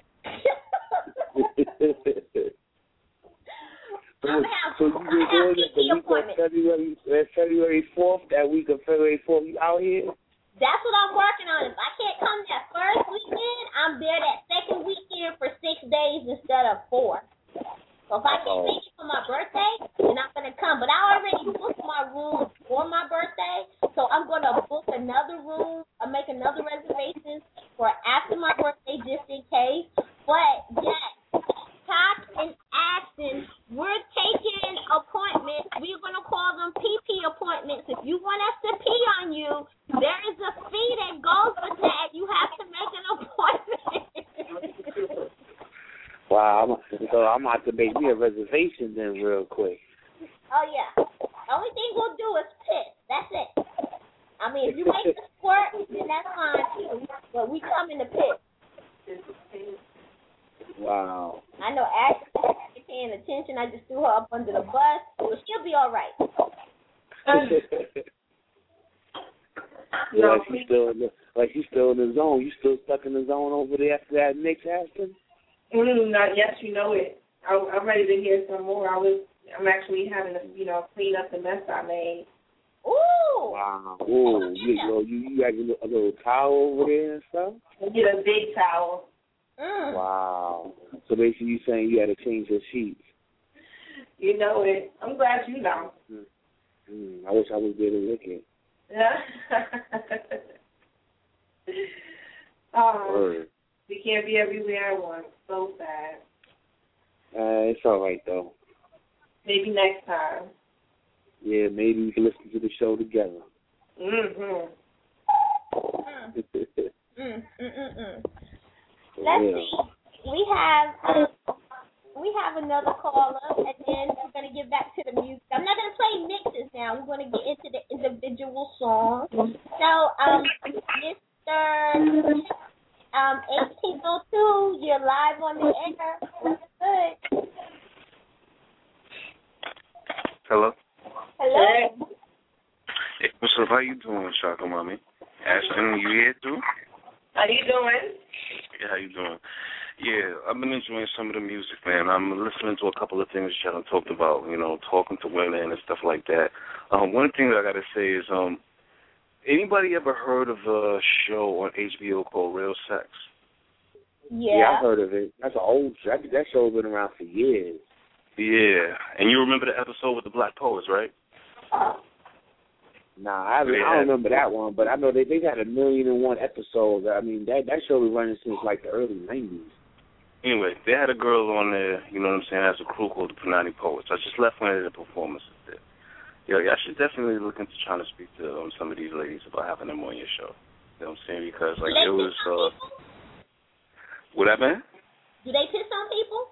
So you been doing it the week of February 4th, that week of February 4th, you out here? That's what I'm working on. If I can't come that first weekend, I'm there that second weekend for 6 days instead of 4. So if I can't make it for my birthday, then I'm going to come. But I already booked my room for my birthday, so I'm going to book another room or make another reservation for after my birthday just in case. But, yes, Todd and Ashton, we're taking appointments. We're going to call them PP appointments. If you want us to pee on you, there is a fee that goes with that. You have to make an appointment. Wow, so I'm going to have to make me a reservation then real quick. Oh, yeah. The only thing we'll do is piss. That's it. I mean, if you make the squirt, then that's fine, too. But we come in to piss. Wow. I know Ashley ain't paying attention. I just threw her up under the bus. But she'll be all right. No, like she's still in the zone. You still stuck in the zone over there after that Knicks happened? Not yes, you know it. I'm ready to hear some more. I'm actually having to, clean up the mess I made. Ooh. Wow. Ooh. You got a little towel over there and stuff? I get a big towel. Wow. So basically you saying you had to change your sheets. You know it. I'm glad you know. I wish I was there to look it. We can't be everywhere at once. So sad. It's all right, though. Maybe next time. Yeah, maybe we can listen to the show together. Let's see. We have another caller, and then we're going to get back to the music. I'm not going to play mixes now. We're going to get into the individual songs. So, Mr. 1802, you're live on the air. Good. Hello. Hello. Hey, what's up? How you doing, Shaka Mommy? Ashton, you here too? How you doing? Yeah, how you doing? Yeah, I've been enjoying some of the music, man. I'm listening to a couple of things y'all talked about, talking to women and stuff like that. One thing that I got to say is, anybody ever heard of a show on HBO called Real Sex? Yeah, I've heard of it. That's an old show. That show's been around for years. Yeah, and you remember the episode with the Black Poets, right? Nah, I don't remember that one, but I know they've had 1,000,001 episodes. I mean, that show was running since like the early 90s. Anyway, they had a girl on there, you know what I'm saying, as a crew called the Punani Poets. I just left one of the performances there. Yo, y'all should definitely look into trying to speak to some of these ladies about having them on your show. You know what I'm saying? Because, like, it was, what happened? Do they piss on people?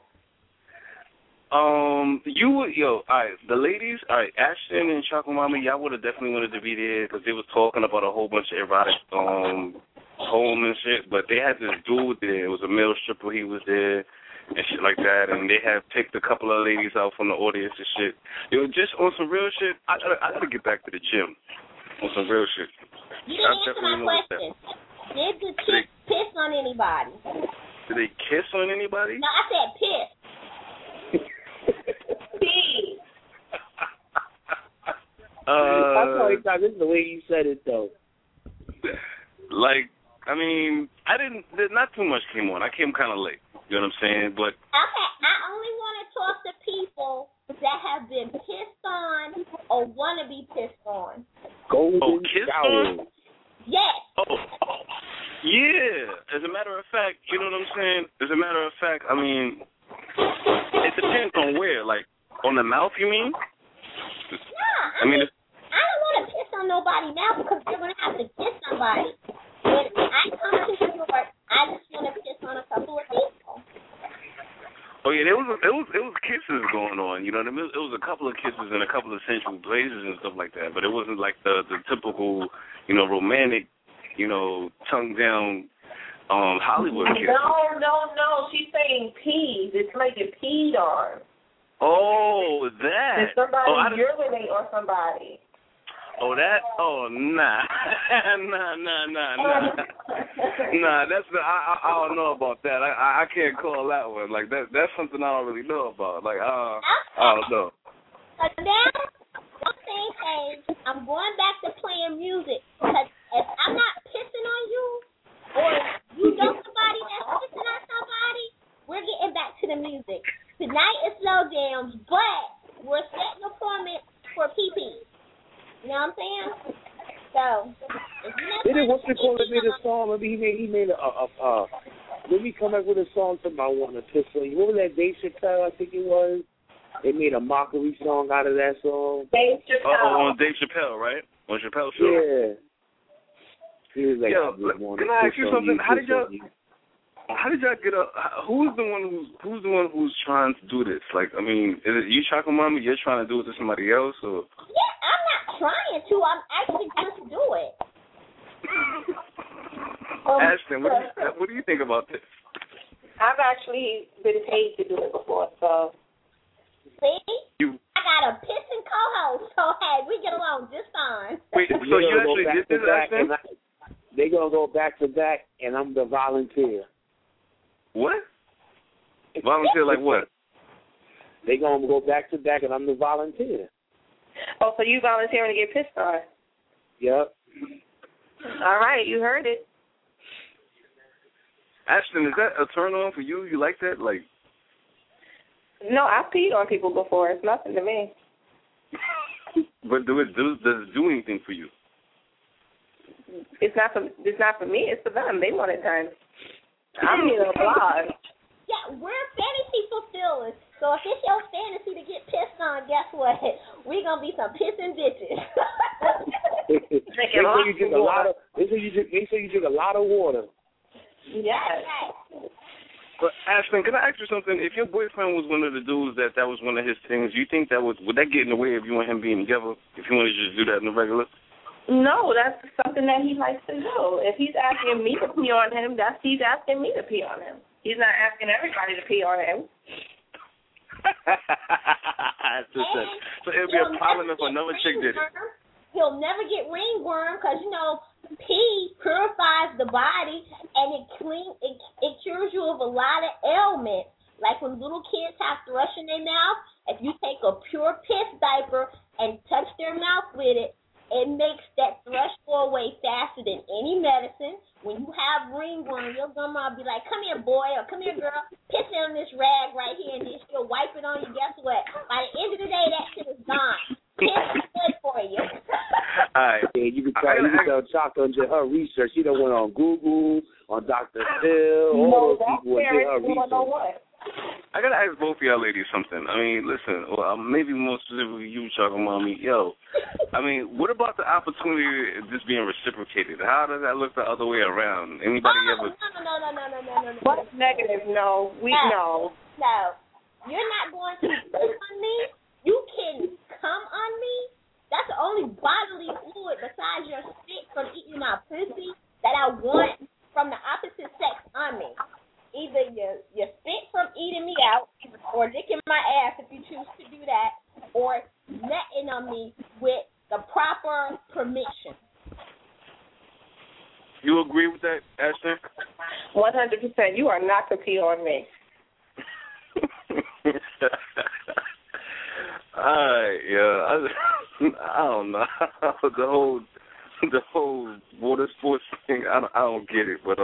The ladies, Ashton and Chocolate Mama, y'all would have definitely wanted to be there because they was talking about a whole bunch of erotic home and shit, but they had this dude there. It was a male stripper. He was there and shit like that, and they had picked a couple of ladies out from the audience and shit. Just on some real shit, I gotta get back to the gym on some real shit. You didn't answer my question. Did the chick piss on anybody? Did they kiss on anybody? No, I said piss. This is the way you said it, though. Like, I mean, not too much came on. I came kind of late. You know what I'm saying? But okay, I only want to talk to people that have been pissed on or want to be pissed on. Kissed on? Yes. Yeah. As a matter of fact, you know what I'm saying? As a matter of fact, I mean, it depends on where. Like, on the mouth, you mean? Yeah, I mean, I don't want to piss on nobody now because they're going to have to kiss somebody. When I come to New York, I just want to piss on a couple of people. Oh yeah, it was kisses going on. You know what I mean? It was a couple of kisses in a couple of sensual places and stuff like that. But it wasn't like the typical, romantic, tongue down, Hollywood kiss. No. She's saying peed. It's like it peed on. Oh, that. Did somebody urinate on somebody? Oh, that? Oh, nah. Nah, that's I don't know about that. I can't call that one. Like, that's something I don't really know about. Like, I don't know. But now, on the same page, I'm going back to playing music. Because if I'm not pissing on you, or you know somebody that's pissing on somebody, we're getting back to the music. Tonight is slow jams, but we're setting appointments for PP. You know what I'm saying? So, if you know what's it called? Made a song. Maybe he made maybe come up with a song about I want to piss on you. What was that? Dave Chappelle, I think it was. They made a mockery song out of that song. Dave Chappelle. On Dave Chappelle, right? On Chappelle's show. Yeah. He was like, can I ask you something? How did y'all get up? Who's the one who's trying to do this? Like, I mean, is it you, Chocolate Mama? You're trying to do it to somebody else, or? Yeah, I'm not trying to. I'm actually just do it. Ashton, what do you think about this? I've actually been paid to do it before, so. See? I got a pissing co-host, so bad. We get along just fine. Wait, so you actually did this, Ashton? They're going to go back to back, and I'm the volunteer. What? Volunteer like what? They're going to go back to back, and I'm the volunteer. Oh, so you volunteering to get pissed on? Yep. All right, you heard it. Ashton, is that a turn on for you? You like that? Like, no, I've peed on people before. It's nothing to me. But does it do anything for you? It's not for me. It's for them. They want it done. I'm here to blog. Yeah, we're fantasy fulfillers. So if it's your fantasy to get pissed on, guess what? We're gonna be some pissing bitches. They say you drink a lot of. They say you drink a lot of water. Yes. But Ashton, can I ask you something? If your boyfriend was one of the dudes that was one of his things, do you think would that get in the way of you and him being together? If you wanted to just do that in the regular? No, that's something that he likes to do. If he's asking me to pee on him, he's asking me to pee on him. He's not asking everybody to pee on him. So it would be a problem if another chick did it. He'll never get ringworm because, pee purifies the body and it cures you of a lot of ailments. Like when little kids have thrush in their mouth, if you take a pure piss diaper and touch their mouth with it, it makes that thrush go away faster than any medicine. When you have ringworm, your grandma will be like, come here, boy, or come here, girl, piss on this rag right here, and then she'll wipe it on you. Guess what? By the end of the day, that shit is gone. Piss is good for you. All right, yeah, you can tell Chocolate did her research. She done went on Google, on Dr. Phil, all those people did her research. I gotta ask both of y'all ladies something. I mean, listen, maybe more specifically you, Chocolate Mommy. What about the opportunity of this being reciprocated? How does that look the other way around? Anybody ever? No. What's negative? No. No. You're not going to piss on me. You can come on me. That's the only bodily fluid besides your spit from eating my pussy that I want from the opposite sex on me. Either you spit from eating me out, or licking my ass if you choose to do that, or nutting on me with the proper permission. You agree with that, Ashton? 100%. You are not to pee on me. I don't know. the whole water sports thing, I don't get it, but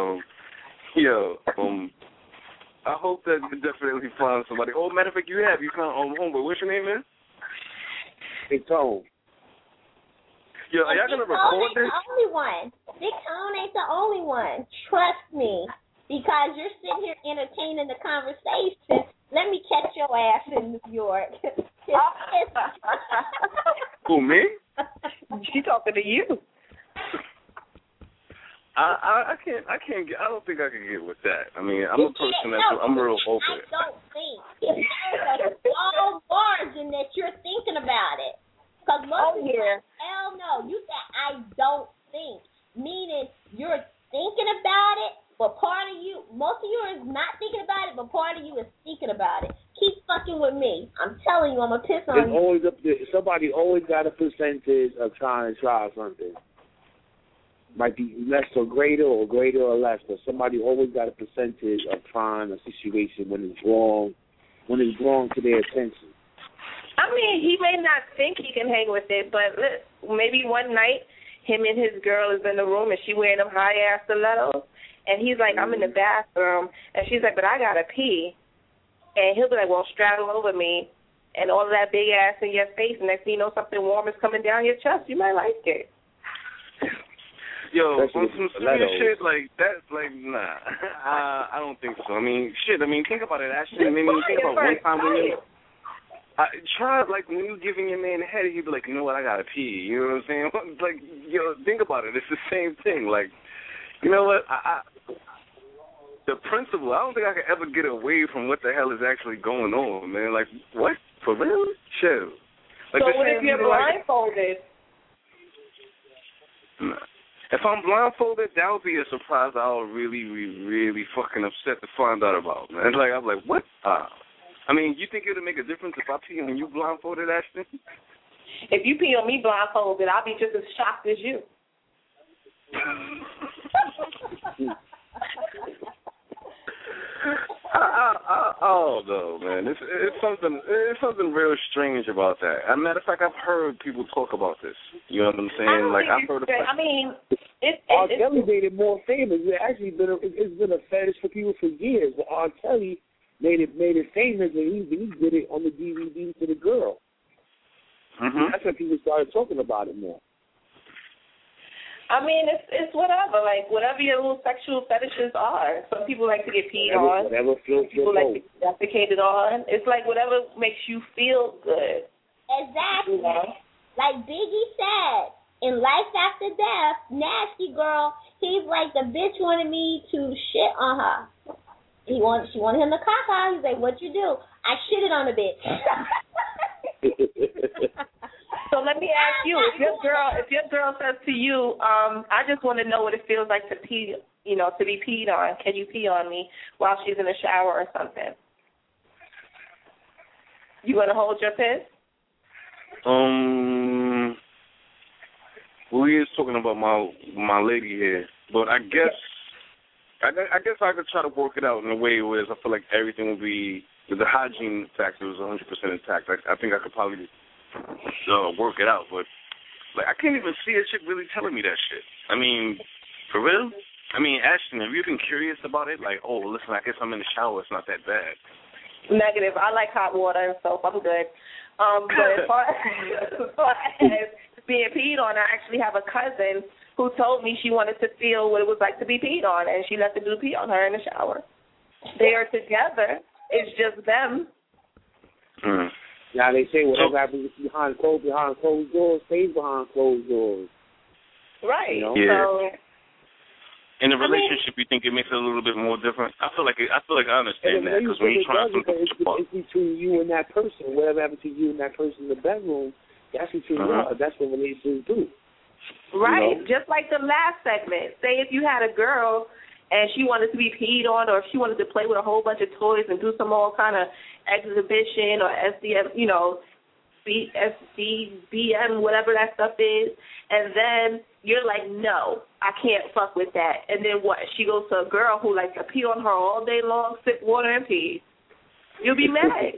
I hope that you definitely find somebody. Oh, matter of fact, you found homeboy. What's your name, man? Big Tone. Yo, are y'all gonna record this? Big Tone ain't the only one. Big Tone ain't the only one. Trust me, because you're sitting here entertaining the conversation. Let me catch your ass in New York. Who, me? She talking to you. I can't get. I don't think I can get with that. I mean, I'm a person I'm real open. I don't think there's a small margin that you're thinking about it. Because most of you, hell no. You said I don't think, meaning you're thinking about it, but part of you, most of you is not thinking about it, but part of you is thinking about it. Keep fucking with me. I'm telling you, I'm gonna piss on you. Always somebody always got a percentage of trying to try something. Might be less or greater or less, but somebody always got a percentage of trying a situation when it's wrong to their attention. I mean, he may not think he can hang with it, but maybe one night him and his girl is in the room and she wearing them high-ass stilettos, and he's like, I'm in the bathroom, and she's like, but I gotta pee. And he'll be like, well, straddle over me, and all of that big ass in your face, and next thing you know, something warm is coming down your chest. You might like it. Yo, on some serious shit like that, nah. I don't think so. I mean, think about it, Ashley. Think about one time when you try, when you giving your man a head, he'd be like, you know what, I gotta pee. You know what I'm saying? Think about it. It's the same thing. You know what? The principle, I don't think I could ever get away from what the hell is actually going on, man. What? For real? Shit. So what if you're blindfolded? Nah. If I'm blindfolded, that would be a surprise I was really, really fucking upset to find out about, man. I'm like, what? I mean, you think it would make a difference if I pee when you blindfolded, Ashton? If you pee on me blindfolded, I'll be just as shocked as you. Oh no, man! It's something real strange about that. As a matter of fact, I've heard people talk about this. You know what I'm saying? Like I've heard. R. Kelly made it more famous. It's been a fetish for people for years. But R. Kelly made it famous, and he did it on the DVD to the girl. Mm-hmm. That's when people started talking about it more. I mean, it's whatever. Like, whatever your little sexual fetishes are. Some people like to get peed on. Whatever floats your boat. Like to get defecated on. It's like whatever makes you feel good. Exactly. You know? Like Biggie said, in Life After Death, Nasty Girl, he's like, the bitch wanted me to shit on her. She wanted him to cock her. He's like, what'd you do? I shitted on the bitch. So let me ask you, if your girl says to you, I just want to know what it feels like to pee, to be peed on. Can you pee on me while she's in the shower or something? You gonna hold your piss? We is talking about my lady here, but I guess I could try to work it out in a way where I feel like everything will be, the hygiene factor is 100% intact. I think I could probably work it out, but like I can't even see a chick really telling me that shit. I mean, for real? I mean, Ashton, have you been curious about it? Like, oh, listen, I guess I'm in the shower. It's not that bad. Negative. I like hot water and soap. I'm good. But as far as being peed on, I actually have a cousin who told me she wanted to feel what it was like to be peed on, and she let the dude pee on her in the shower. They are together. It's just them. Mm. Now they say whatever happens behind closed doors stays behind closed doors. Right. Yeah. So, in a relationship, you think it makes it a little bit more different? I feel like I understand that, because when you're trying to it's between you and that person. Whatever happens to you and that person in the bedroom, that's between you. That's what relationships do. Right. Just like the last segment. Say if you had a girl and she wanted to be peed on, or if she wanted to play with a whole bunch of toys and do some all kind of exhibition or SDM, SDBM, whatever that stuff is, and then you're like, no, I can't fuck with that. And then what? She goes to a girl who likes to pee on her all day long, sip water and pee. You'll be mad.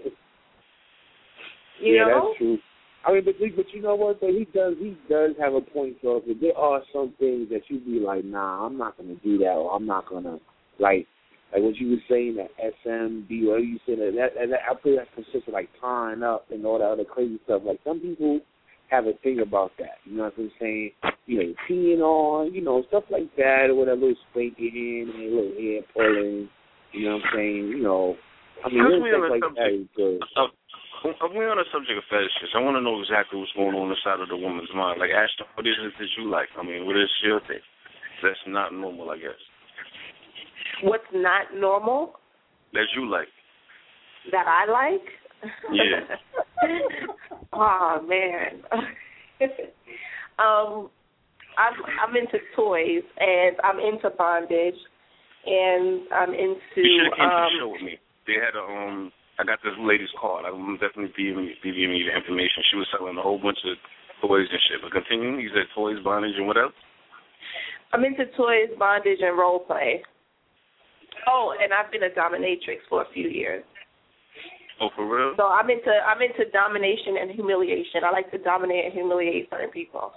You know? That's true. I mean, but you know what? Though he does have a point. So if there are some things that you be like, nah, I'm not gonna do that, or I'm not gonna like what you were saying, that SMB, or you said that I feel that consists of like tying up and all that other crazy stuff. Like some people have a thing about that. You know what I'm saying? Peeing on, stuff like that, or whatever, little spanking and a little hair pulling. You know what I'm saying? I mean, stuff like that is good. If we're on the subject of fetishes, I want to know exactly what's going on inside of the woman's mind. Like, Ashton, what is it that you like? I mean, what is your thing that's not normal, I guess? What's not normal? That you like. That I like? Yeah. Oh, man. I'm into toys, and I'm into bondage, and I'm into... You should have came to the show with me. They had I got this lady's card. I'm definitely giving you the information. She was selling a whole bunch of toys and shit. But continue. You said toys, bondage, and what else? I'm into toys, bondage, and role play. Oh, and I've been a dominatrix for a few years. Oh, for real? So I'm into domination and humiliation. I like to dominate and humiliate certain people.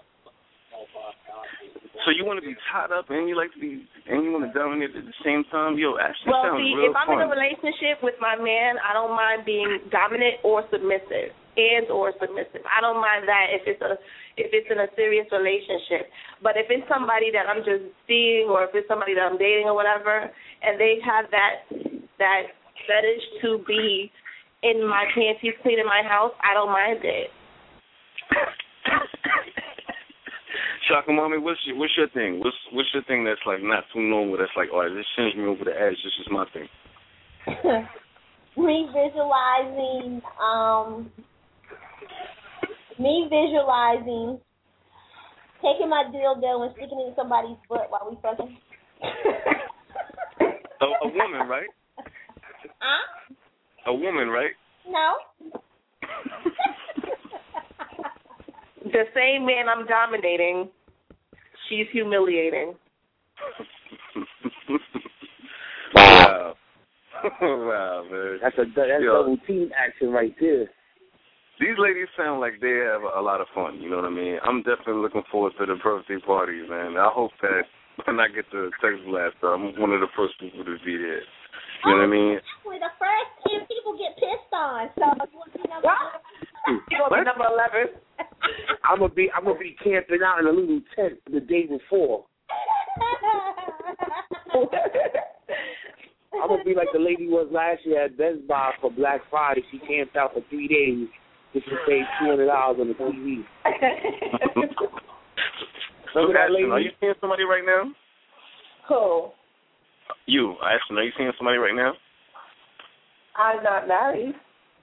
So you want to be tied up and you want to dominate at the same time? Yo, actually well, sounds see, real if I'm fun. in a relationship with my man, I don't mind being dominant or submissive, I don't mind that if it's in a serious relationship. But if it's somebody that I'm just seeing, or if it's somebody that I'm dating or whatever, and they have that fetish to be in my panties, cleaning my house, I don't mind it. Chaka Mommy, what's your thing? What's your thing that's like not too normal? That's like, all right, this sends me over the edge. This is my thing. Me visualizing taking my dildo and sticking it in somebody's butt while we fucking. A woman, right? Huh? A woman, right? No. The same man I'm dominating, she's humiliating. Wow. Wow, man. That's double team action right there. These ladies sound like they have a lot of fun, you know what I mean? I'm definitely looking forward to the birthday parties, man. I hope that when I get the text blast, I'm one of the first people to be there. You know what I mean? Actually, the first 10 people get pissed on, so you'll be number 11. I'm gonna be camping out in a little tent the day before. I'm gonna be like the lady was last year at Best Buy for Black Friday. She camped out for 3 days just to save $200 on the TV. Remember that lady? Are you seeing somebody right now? Who? You, Ashton, are you seeing somebody right now? I'm not married.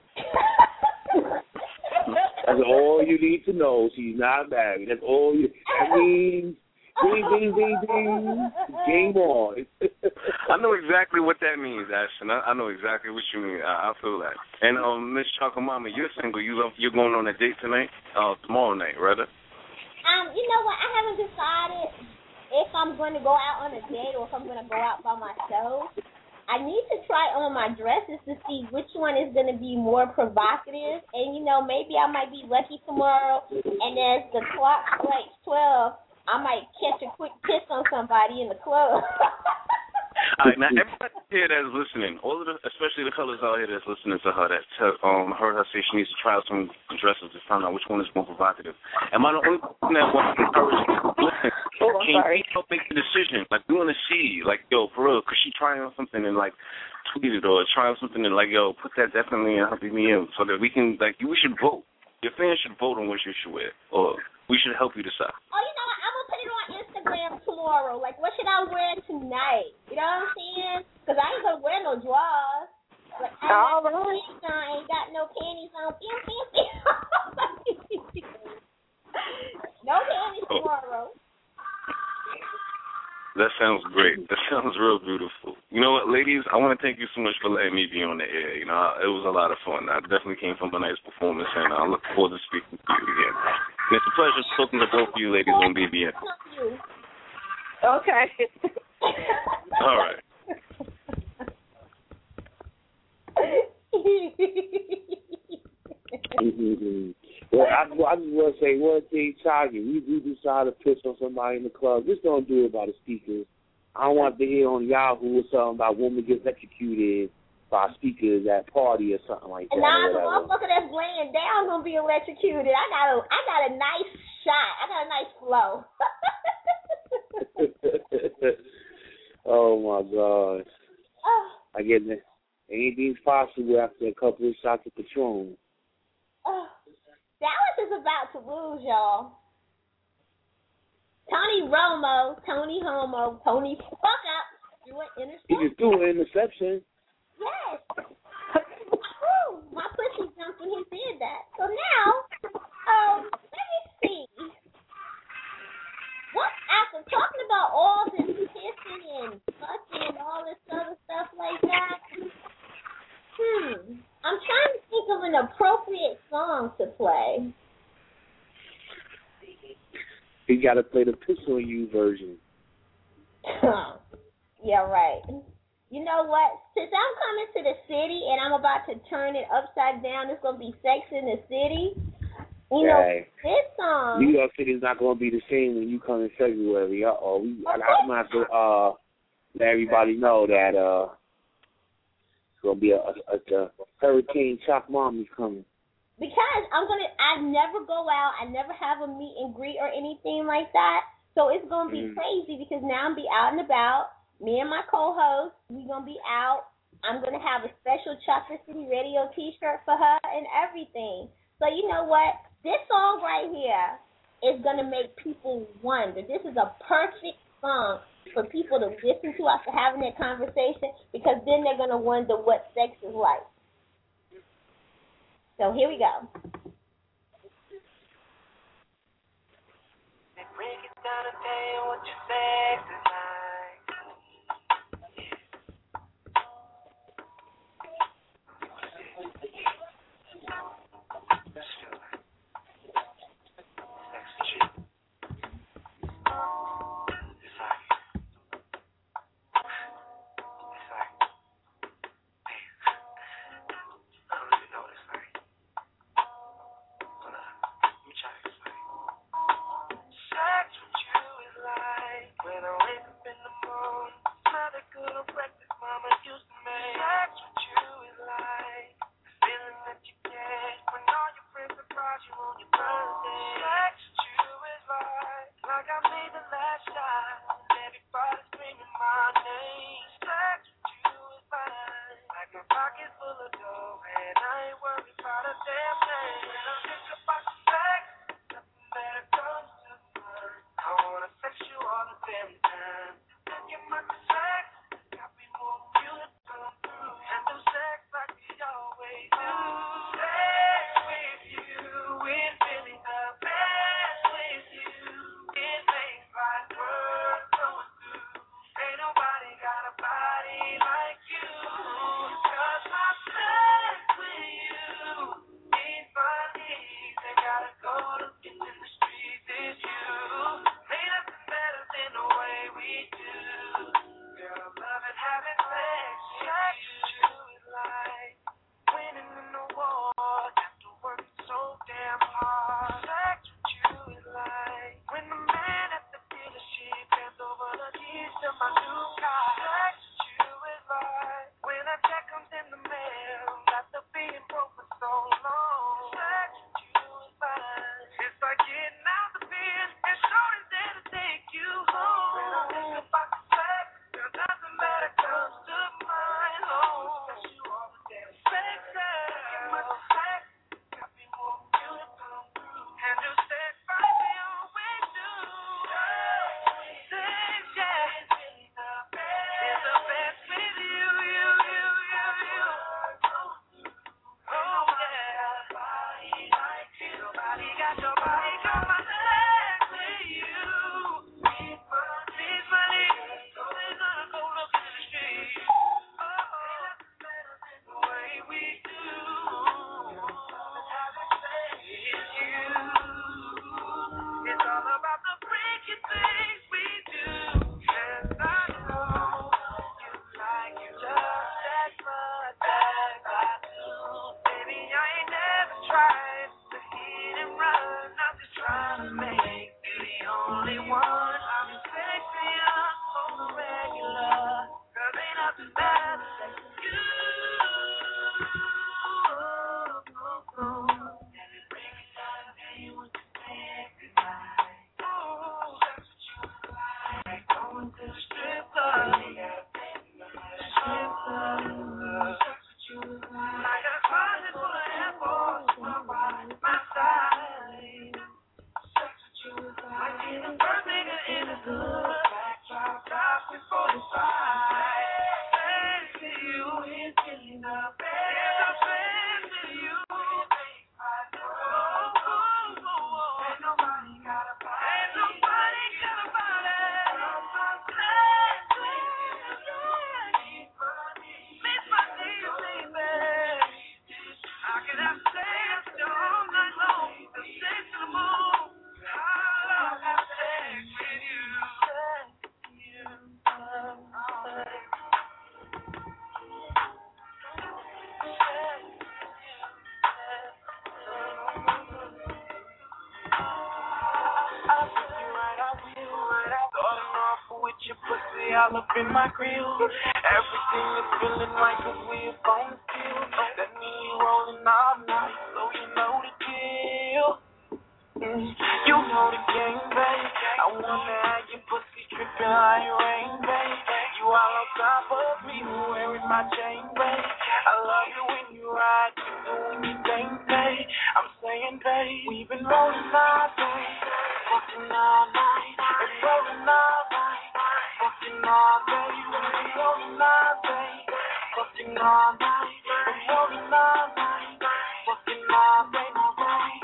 That's all you need to know. She's not married. That's all you. That means ding. Game on. I know exactly what that means, Ashton. I know exactly what you mean. I feel that. And Miss Chocolate Mama, you're single. You're going on a date tonight? Tomorrow night, rather. You know what? I haven't decided if I'm going to go out on a date or if I'm going to go out by myself. I need to try on my dresses to see which one is going to be more provocative. And, maybe I might be lucky tomorrow. And as the clock strikes 12, I might catch a quick kiss on somebody in the club. All right, now everybody here that's listening, especially the colors out here that's listening to her, that heard her say she needs to try out some dresses to find out which one is more provocative. Am I the only person that wants to encourage you? Listen, can you help make the decision? Like, we want to see, like, yo, for real, because she trying on something and, like, tweet it or try on something and, like, yo, put that definitely in her BBM so that we can, like, we should vote. Your fans should vote on what you should wear, or we should help you decide. Oh, you know what? I'm going to put it on Instagram tomorrow. Like, what should I wear tonight? You know what I'm saying? Because I ain't going to wear no drawers. But I ain't got no panties on. No panties tomorrow. That sounds great. That sounds real beautiful. You know what, ladies? I want to thank you so much for letting me be on the air. It was a lot of fun. I definitely came from a nice performance, and I look forward to speaking to you again. And it's a pleasure talking to both of you ladies on BBM. Okay. All right. Well, I just want to say one thing, Chaggy. We decide to piss on somebody in the club. Just don't do it by the speakers. I don't want to hear on Yahoo or something about women get electrocuted by speakers at party or something like that. Nah, the motherfucker that's laying down gonna be electrocuted. I got a nice shot. I got a nice flow. Oh my God! I get it. Anything's possible after a couple of shots of Patron. Dallas is about to lose, y'all. Tony Romo, Tony Homo, Tony fuck up. You went interception. He just threw an interception. Yes. Woo, my pussy jumped when he did that. So now, let me see. What, after talking about all this kissing and fucking and all this other stuff like that, I'm trying to think of an appropriate song to play. You got to play the Piss on You version. Yeah, right. You know what? Since I'm coming to the city and I'm about to turn it upside down, it's going to be Sex in the City. You know, this song. New York City is not going to be the same when you come in February. I'm going to have to let everybody know that it's going to be a Hurricane Choc Mommy's coming. Because I never go out, I never have a meet and greet or anything like that. So it's going to be crazy because now I'm be out and about. Me and my co-host, we going to be out. I'm going to have a special Chocolate City Radio t-shirt for her and everything. So you know what? This song right here is going to make people wonder. This is a perfect song for people to listen to after having that conversation because then they're going to wonder what sex is like. So here we go. Break it down and tell you what your sex is like. party all up in my grill. Everything is feeling right 'cause we up on the field. That mean you rolling all night, so you know the deal. You know the game, babe. I wonder how your pussy tripping like rain, babe. You all on top of me, wearing my chain, babe. I love you when you ride, you doing your thing, babe. I'm saying, babe, we've been rolling all day, fucking all night, and rolling all night, fucking all day. We've been rolling all day, fucking all night, and rolling all night, fucking all day, my babe.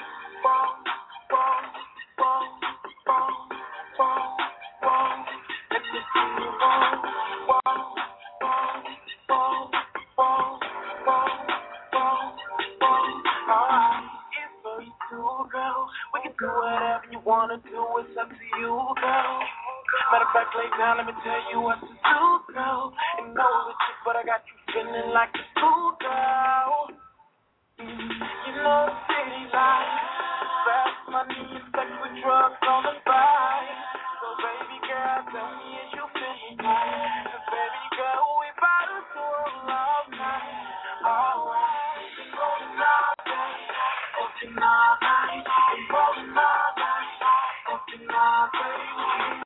We can do whatever you wanna do, it's up to you, girl. Matter of fact, lay down, let me tell you what to do, girl. And know it's you, but I got you feeling like a school girl. You know the city life, fast money and sex with drugs on the side. So baby girl, tell me is you feeling right? 'Cause baby girl, we bout to do all night, alright. Rolling all day, fucking all night, rolling all night, fucking all day.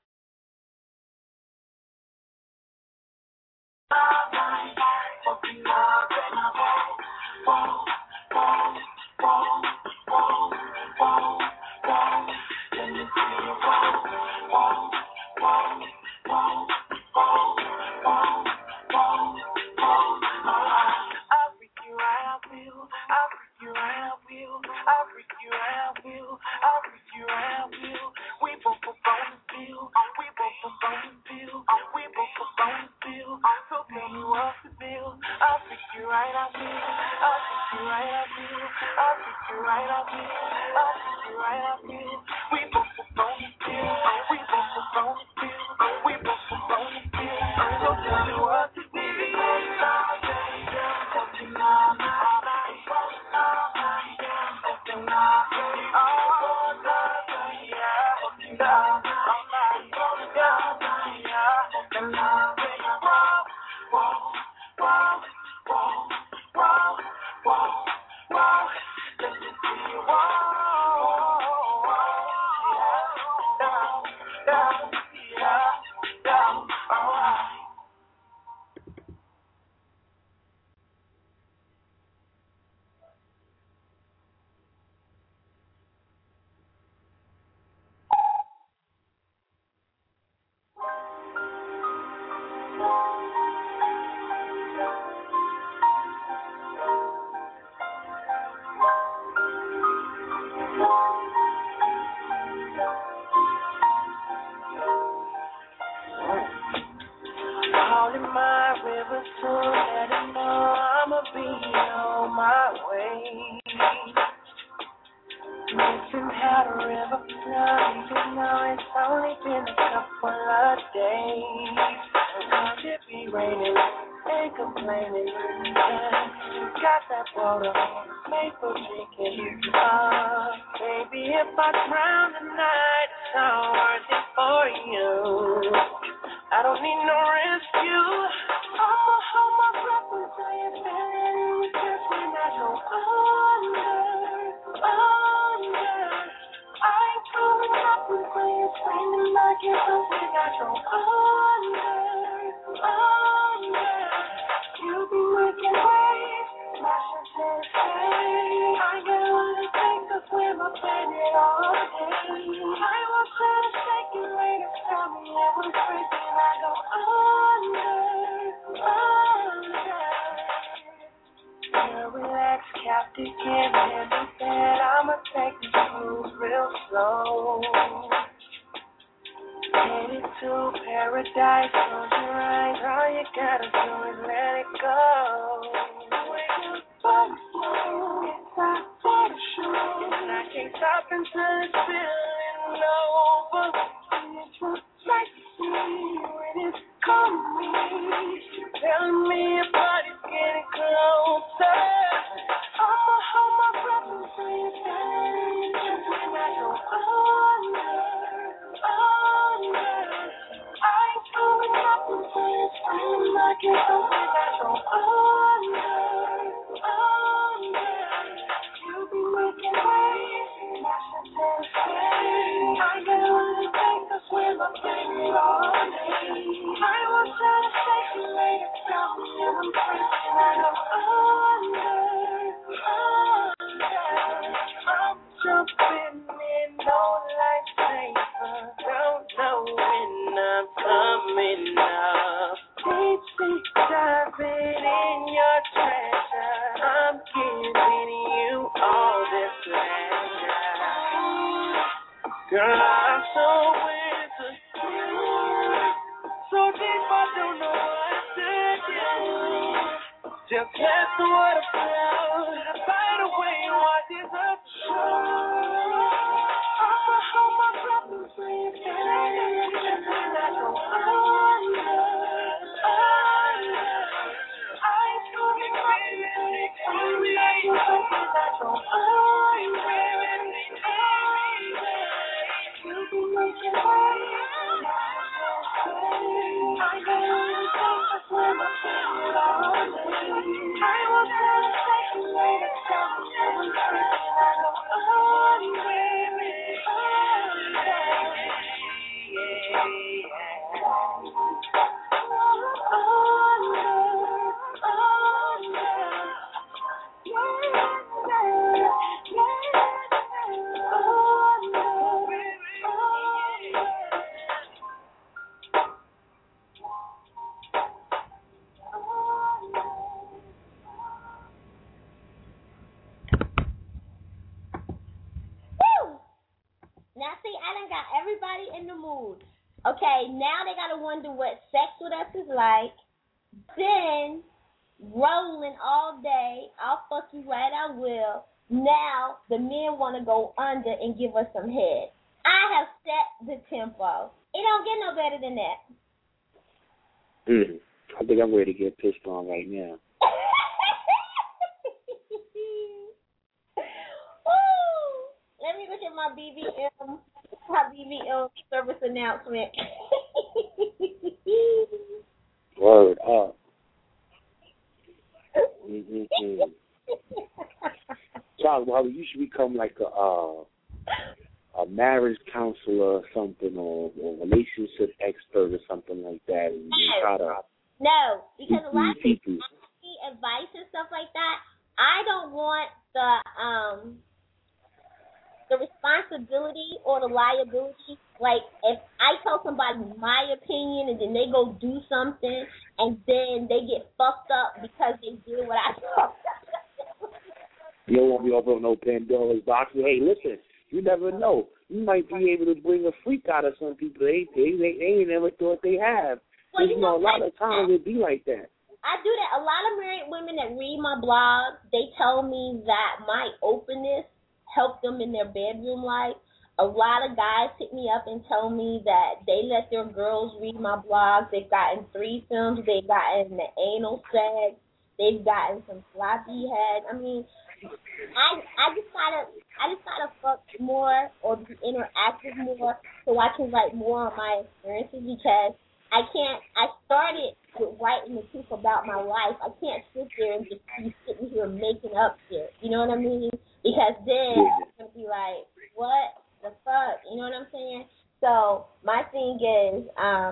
All night, fucking all day, my baby. Let me see you I'll freak you right, I will. I'll freak you right, I will. I'll freak you right, I will. I'll freak you right, I will. We both up on the bill. We both up on the bill. We both up on the bill. So tell me what's the bill. I'll freak you right, I will. I'll freak you right, I will. I'll freak you right, I will. I'll freak you right, I will. We both up on the bill. We both up on the bill. We both up on the bill. So tell me what's the bill. Fucking all night, fucking all night, fucking all day, all night, yeah, fucking all night, fucking all night, yeah, fucking all day. Whoa, whoa, whoa, whoa, whoa, whoa, let me see you, whoa, yeah, yeah, yeah, alright. All in my river to let him know I'ma be on my way. Missing how the river flows, even though it's only been a couple of days. Sometimes it be raining, ain't complaining. You got that water, made for drinking. Baby, if I drown tonight, it's all worth it for you. I don't need no rescue. I'ma hold my breath until you feel it in your chest when I go under. I ain't coming up until you're screaming like it's something I go under. You be making waves, smashing to the stage. I get what it takes to swim up in it all day. I was trying to shake it later, tell me it was crazy. I go under. You're relaxed, captive, can't handle that. I'ma take the cruise real slow. Headed to paradise, close your eyes. All you gotta do is let it go. Wake up, fuck slow. It's not for the show. And I can't stop until it's feeling over. It's just like to see when it's coming. Telling me your body's getting closer. I'ma hold my breath until you feel it. Just when I go under. I ain't coming up was trying to say you later, tell me I'm freaking out I'm jumping in, no lifesaver. Don't know when I'm coming up. Deep sea diving in your treasure. I'm giving you all this pleasure. Girl, I'm so into you. So deep, I don't know what to do. Just let the water flow. By the way, what is up? I'ma hold my breath and breathe. And I go under. I'm coming, baby. I'm go you'll be making Now, see, I done got everybody in the mood. Okay, now they got to wonder what sex with us is like. Then, rolling all day. I'll fuck you right, I will. Now, the men want to go under and give us some head. I have set the tempo. It don't get no better than that. I think I'm ready to get pissed on right now. Let me look at my BBM service announcement. Word up. Charles, Bobby, you should become like a marriage counselor or something, or relationship expert or something like that, and try to. No, because a lot of people ask me advice and stuff like that. I don't want the responsibility or the liability. Like, if I tell somebody my opinion and then they go do something and then they get fucked up because they did what I thought. You don't want me to open no Pandora's box. Hey, listen, you never know. You might be able to bring a freak out of some people they ain't never thought they have. Well, you know, a lot of times it be like that. I do that. A lot of married women that read my blog, they tell me that my openness helped them in their bedroom life. A lot of guys hit me up and tell me that they let their girls read my blogs. They've gotten threesomes. They've gotten the anal sex. They've gotten some sloppy head. I mean, I just gotta fuck more or be interactive more so I can write more on my experiences, because I started with writing the truth about my life. I can't sit there and just be sitting here making up shit. You know what I mean? Because then I'm going to be like, what the fuck? You know what I'm saying? So my thing is,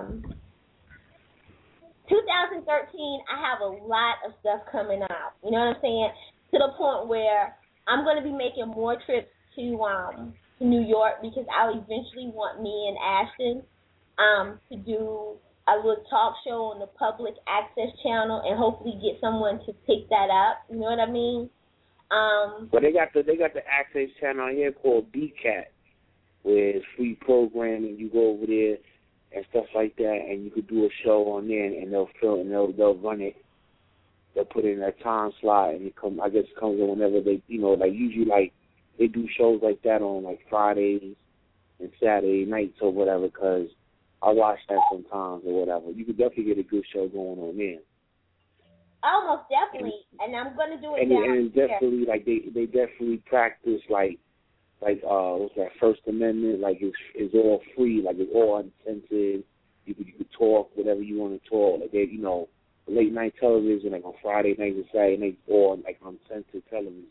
2013, I have a lot of stuff coming out. You know what I'm saying? To the point where I'm going to be making more trips to New York, because I'll eventually want me and Ashton to do a little talk show on the public access channel and hopefully get someone to pick that up. You know what I mean? But they got the access channel here called BCAT, where it's free programming. You go over there and stuff like that, and you could do a show on there, and they'll film and they'll run it. They'll put it in a time slot, and it comes in whenever they, like usually like they do shows like that on like Fridays and Saturday nights or whatever, because I watch that sometimes or whatever. You could definitely get a good show going on there. Almost definitely, and I'm going to do it and definitely, like, they definitely practice, like what's that, First Amendment, like, it's all free, like, it's all uncensored. You could talk whatever you want to talk. Like, they, late night television, like on Friday nights and Saturday nights, all, like, uncensored television.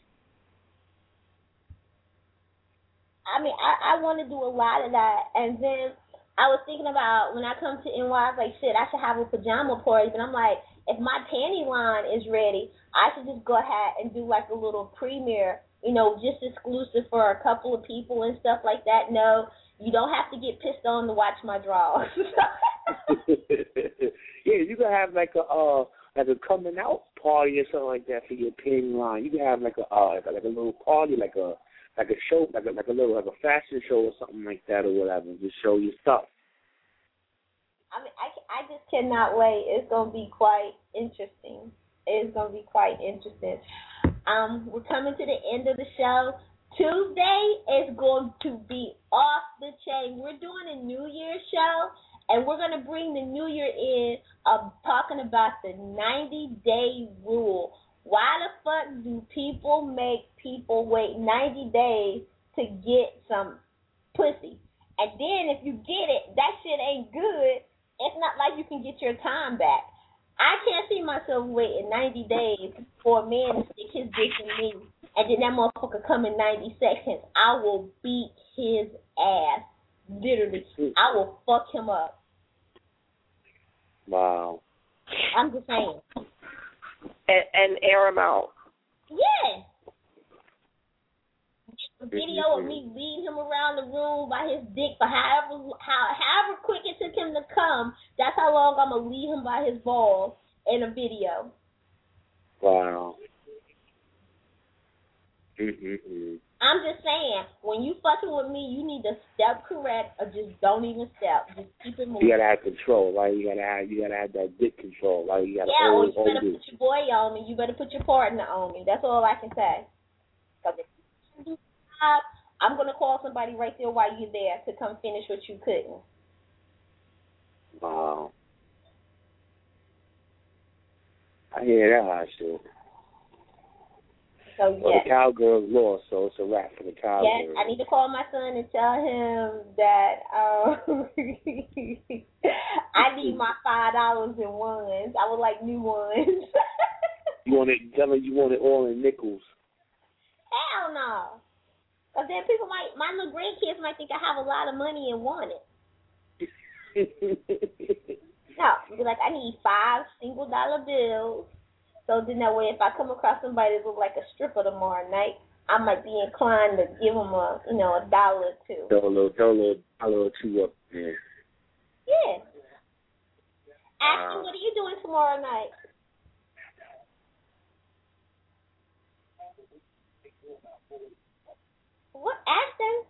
I mean, I want to do a lot of that, and then I was thinking about when I come to NY, I was like, shit, I should have a pajama party. But I'm like, if my panty line is ready, I should just go ahead and do like a little premiere, you know, just exclusive for a couple of people and stuff like that. No, you don't have to get pissed on to watch my drawers. Yeah, you can have like a coming out party or something like that for your panty line. You can have like a little party, like a show, like a fashion show or something like that or whatever. Just show your stuff. I mean, I just cannot wait. It's gonna be quite interesting. It's gonna be quite interesting. We're coming to the end of the show. Tuesday is going to be off the chain. We're doing a New Year's show, and we're gonna bring the New Year in of talking about the 90-day rule. Why the fuck do people make people wait 90 days to get some pussy? And then if you get it, that shit ain't good. It's not like you can get your time back. I can't see myself waiting 90 days for a man to stick his dick in me, and then that motherfucker come in 90 seconds. I will beat his ass. Literally. I will fuck him up. Wow. I'm just saying. And air him out. Yeah. A video of me leading him around the room by his dick for however quick it took him to come. That's how long I'm gonna lead him by his balls in a video. Wow. I'm just saying, when you fucking with me, you need to step correct or just don't even step. Just keep it moving. You gotta have control, right? You gotta have that dick control, right? You gotta or you hold better it. put your boy on me. You better put your partner on me. That's all I can say. Because if you do that, I'm gonna call somebody right there while you're there to come finish what you couldn't. Wow. I hear that hot shit. So, well, the Cowgirls lost, so it's a wrap for the Cowgirls. Yes, I need to call my son and tell him that I need my $5 in ones. I would like new ones. You want it? Tell him you want it all in nickels. Hell no. Because then people my little grandkids might think I have a lot of money and want it. No, be like, I need 5 $1 bills. So then that way, if I come across somebody that looks like a stripper tomorrow night, I might be inclined to give them $1 or two. Throw a little $1 or $2 up there. Yeah. Ashton, what are you doing tomorrow night? What, Ashton?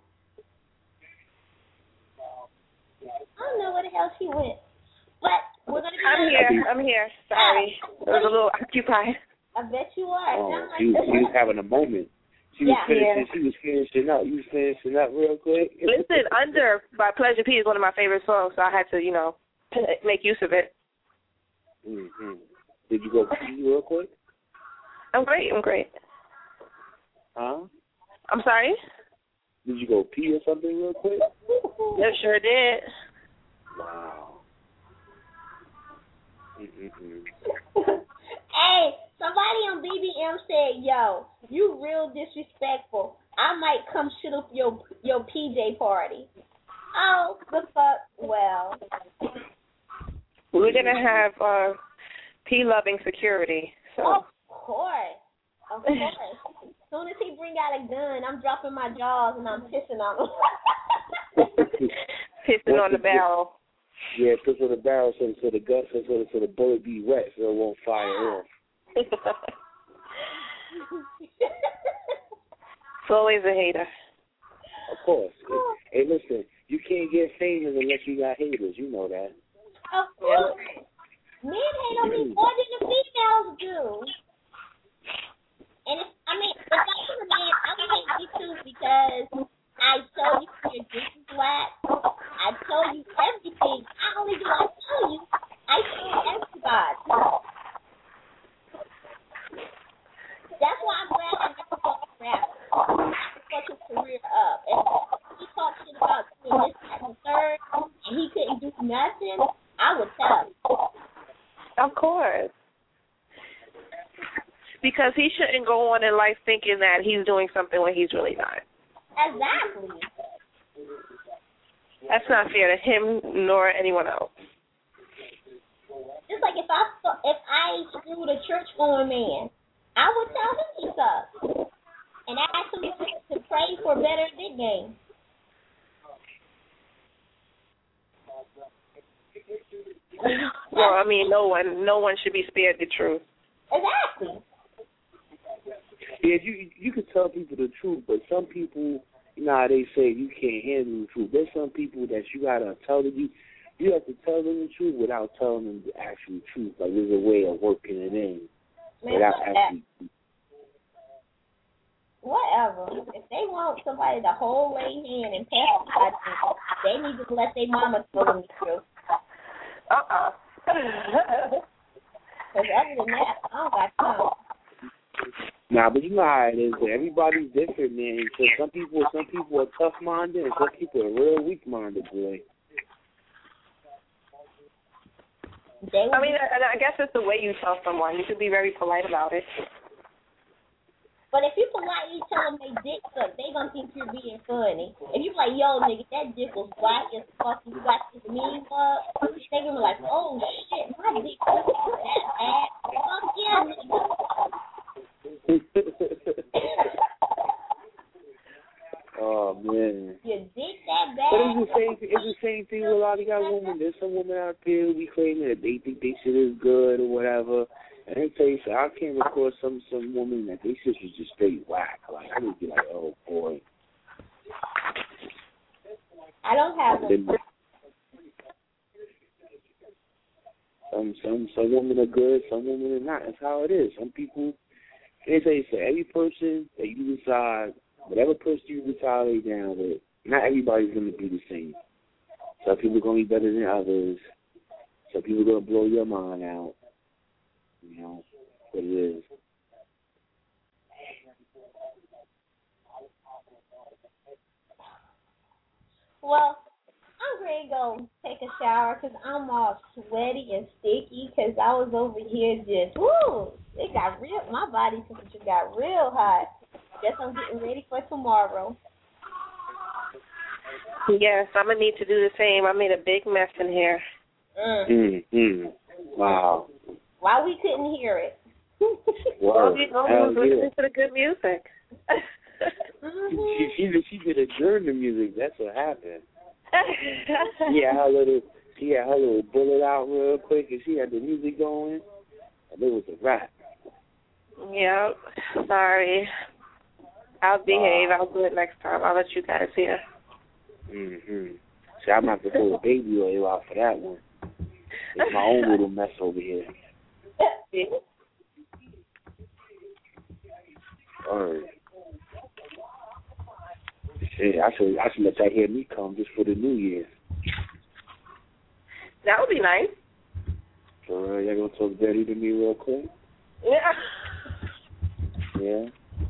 I don't know where the hell she went. But we're going to be I'm here. Sorry. I was a little occupied. I bet you are. Oh, she was having a moment. She was finishing up. You was finishing up real quick. Listen, Under by Pleasure P is one of my favorite songs, so I had to, make use of it. Mm-hmm. Did you go pee real quick? I'm great. Huh? I'm sorry? Did you go pee or something real quick? Yep, sure did. Wow. Hey, somebody on BBM said, yo, you real disrespectful. I might come shit up your PJ party. Oh, the fuck? Well. We're going to have P-loving security. So. Of course. As soon as he bring out a gun, I'm dropping my jaws and I'm pissing on him. Pissing on the barrel. Yeah, piss on the barrel so the gun, so the bullet be wet so it won't fire off. It's always a hater. Of course. Hey, listen, you can't get famous unless you got haters. You know that. Of course. Men hate on me more than the females do. And if I was a man, I would hate you too because I told you your dick is whack. I told you everything. Not only do I tell you, I tell everybody. That's why I'm glad I never fucked a rapper. I fucked his career up. And if he talked shit about doing this, that, and third, and he couldn't do nothing, I would tell him. Of course. Because he shouldn't go on in life thinking that he's doing something when he's really not. Exactly. That's not fair to him nor anyone else. Just like if I screwed a church-going man, I would tell him he sucks and ask him to pray for better dick game. Well, I mean, no one should be spared the truth. Exactly. Yeah, you can tell people the truth, but some people, you know how they say you can't handle the truth. There's some people that you gotta tell them you have to tell them the truth without telling them the actual truth. Like there's a way of working it in without actually. Whatever. If they want somebody to hold their hand and pass them, they need to let their mama tell them the truth. Because other than that, I don't got time. Nah, but you know how it is. Everybody's different, man. So some people are tough-minded, and some people are real weak-minded, boy. I mean, I guess it's the way you tell someone. You should be very polite about it. But if you politely tell them they dick suck, they gonna think you're being funny. If you like, yo, nigga, that dick was black as fuck, you got this mean bug, they gonna be like, oh shit, my dick was that bad. Fuck yeah, nigga. Oh man. Your dick that bad. But it's the same thing with a lot of y'all women. There's some women out there who be claiming that they think they shit is good or whatever. And they tell you, so I came across some woman that they shit was just straight whack. Like I would be like, oh boy. I don't have them. Some women are good, some women are not. That's how it is. Some people, they say for every person that you decide, whatever person you decide to lay down with, not everybody's going to be the same. Some people are going to be better than others. Some people are going to blow your mind out. You know what it is. Well, I'm ready to go take a shower because I'm all sweaty and sticky because I was over here just, woo, it got real, my body temperature got real hot. Guess I'm getting ready for tomorrow. Yes, I'm going to need to do the same. I made a big mess in here. Wow. Why we couldn't hear it? Well, you know, we was listening to the good music. She did adjourn the music. That's what happened. She had her little bullet out real quick, and she had the music going, and it was a wrap. Yeah, sorry. I'll behave. I'll do it next time. I'll let you guys hear. See, I'm going to have to pull the baby oil out for that one. It's my own little mess over here. Alright. Shit, I should let that hear me come just for the New Year. That would be nice. So y'all gonna talk dirty to me real quick? Yeah. Yeah.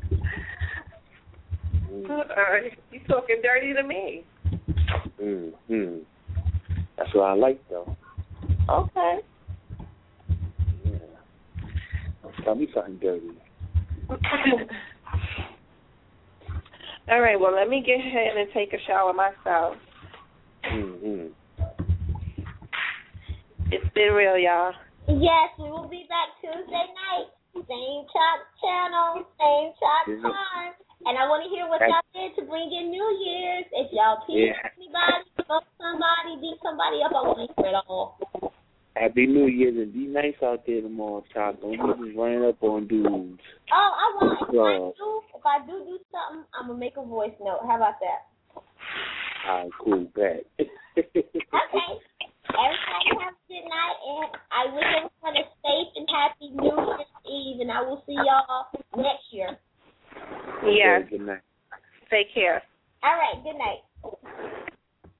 You talking dirty to me. That's what I like though. Okay. Tell me something dirty. All right, well, let me get ahead and take a shower myself. It's been real, y'all. Yes, we will be back Tuesday night. Same Chalk channel, same Chalk time. And I want to hear what y'all did to bring in New Year's. If y'all teased anybody, fuck somebody, beat somebody up, I want to hear it all. Happy New Year's and be nice out there tomorrow, Chop. Don't be just running up on dudes. Oh, I want. If I do something, I'm gonna make a voice note. How about that? All right, cool, bet. Okay. Everybody have a good night, and I wish everyone a safe and happy New Year's Eve, and I will see y'all next year. Yeah. Good night. Take care. All right. Good night.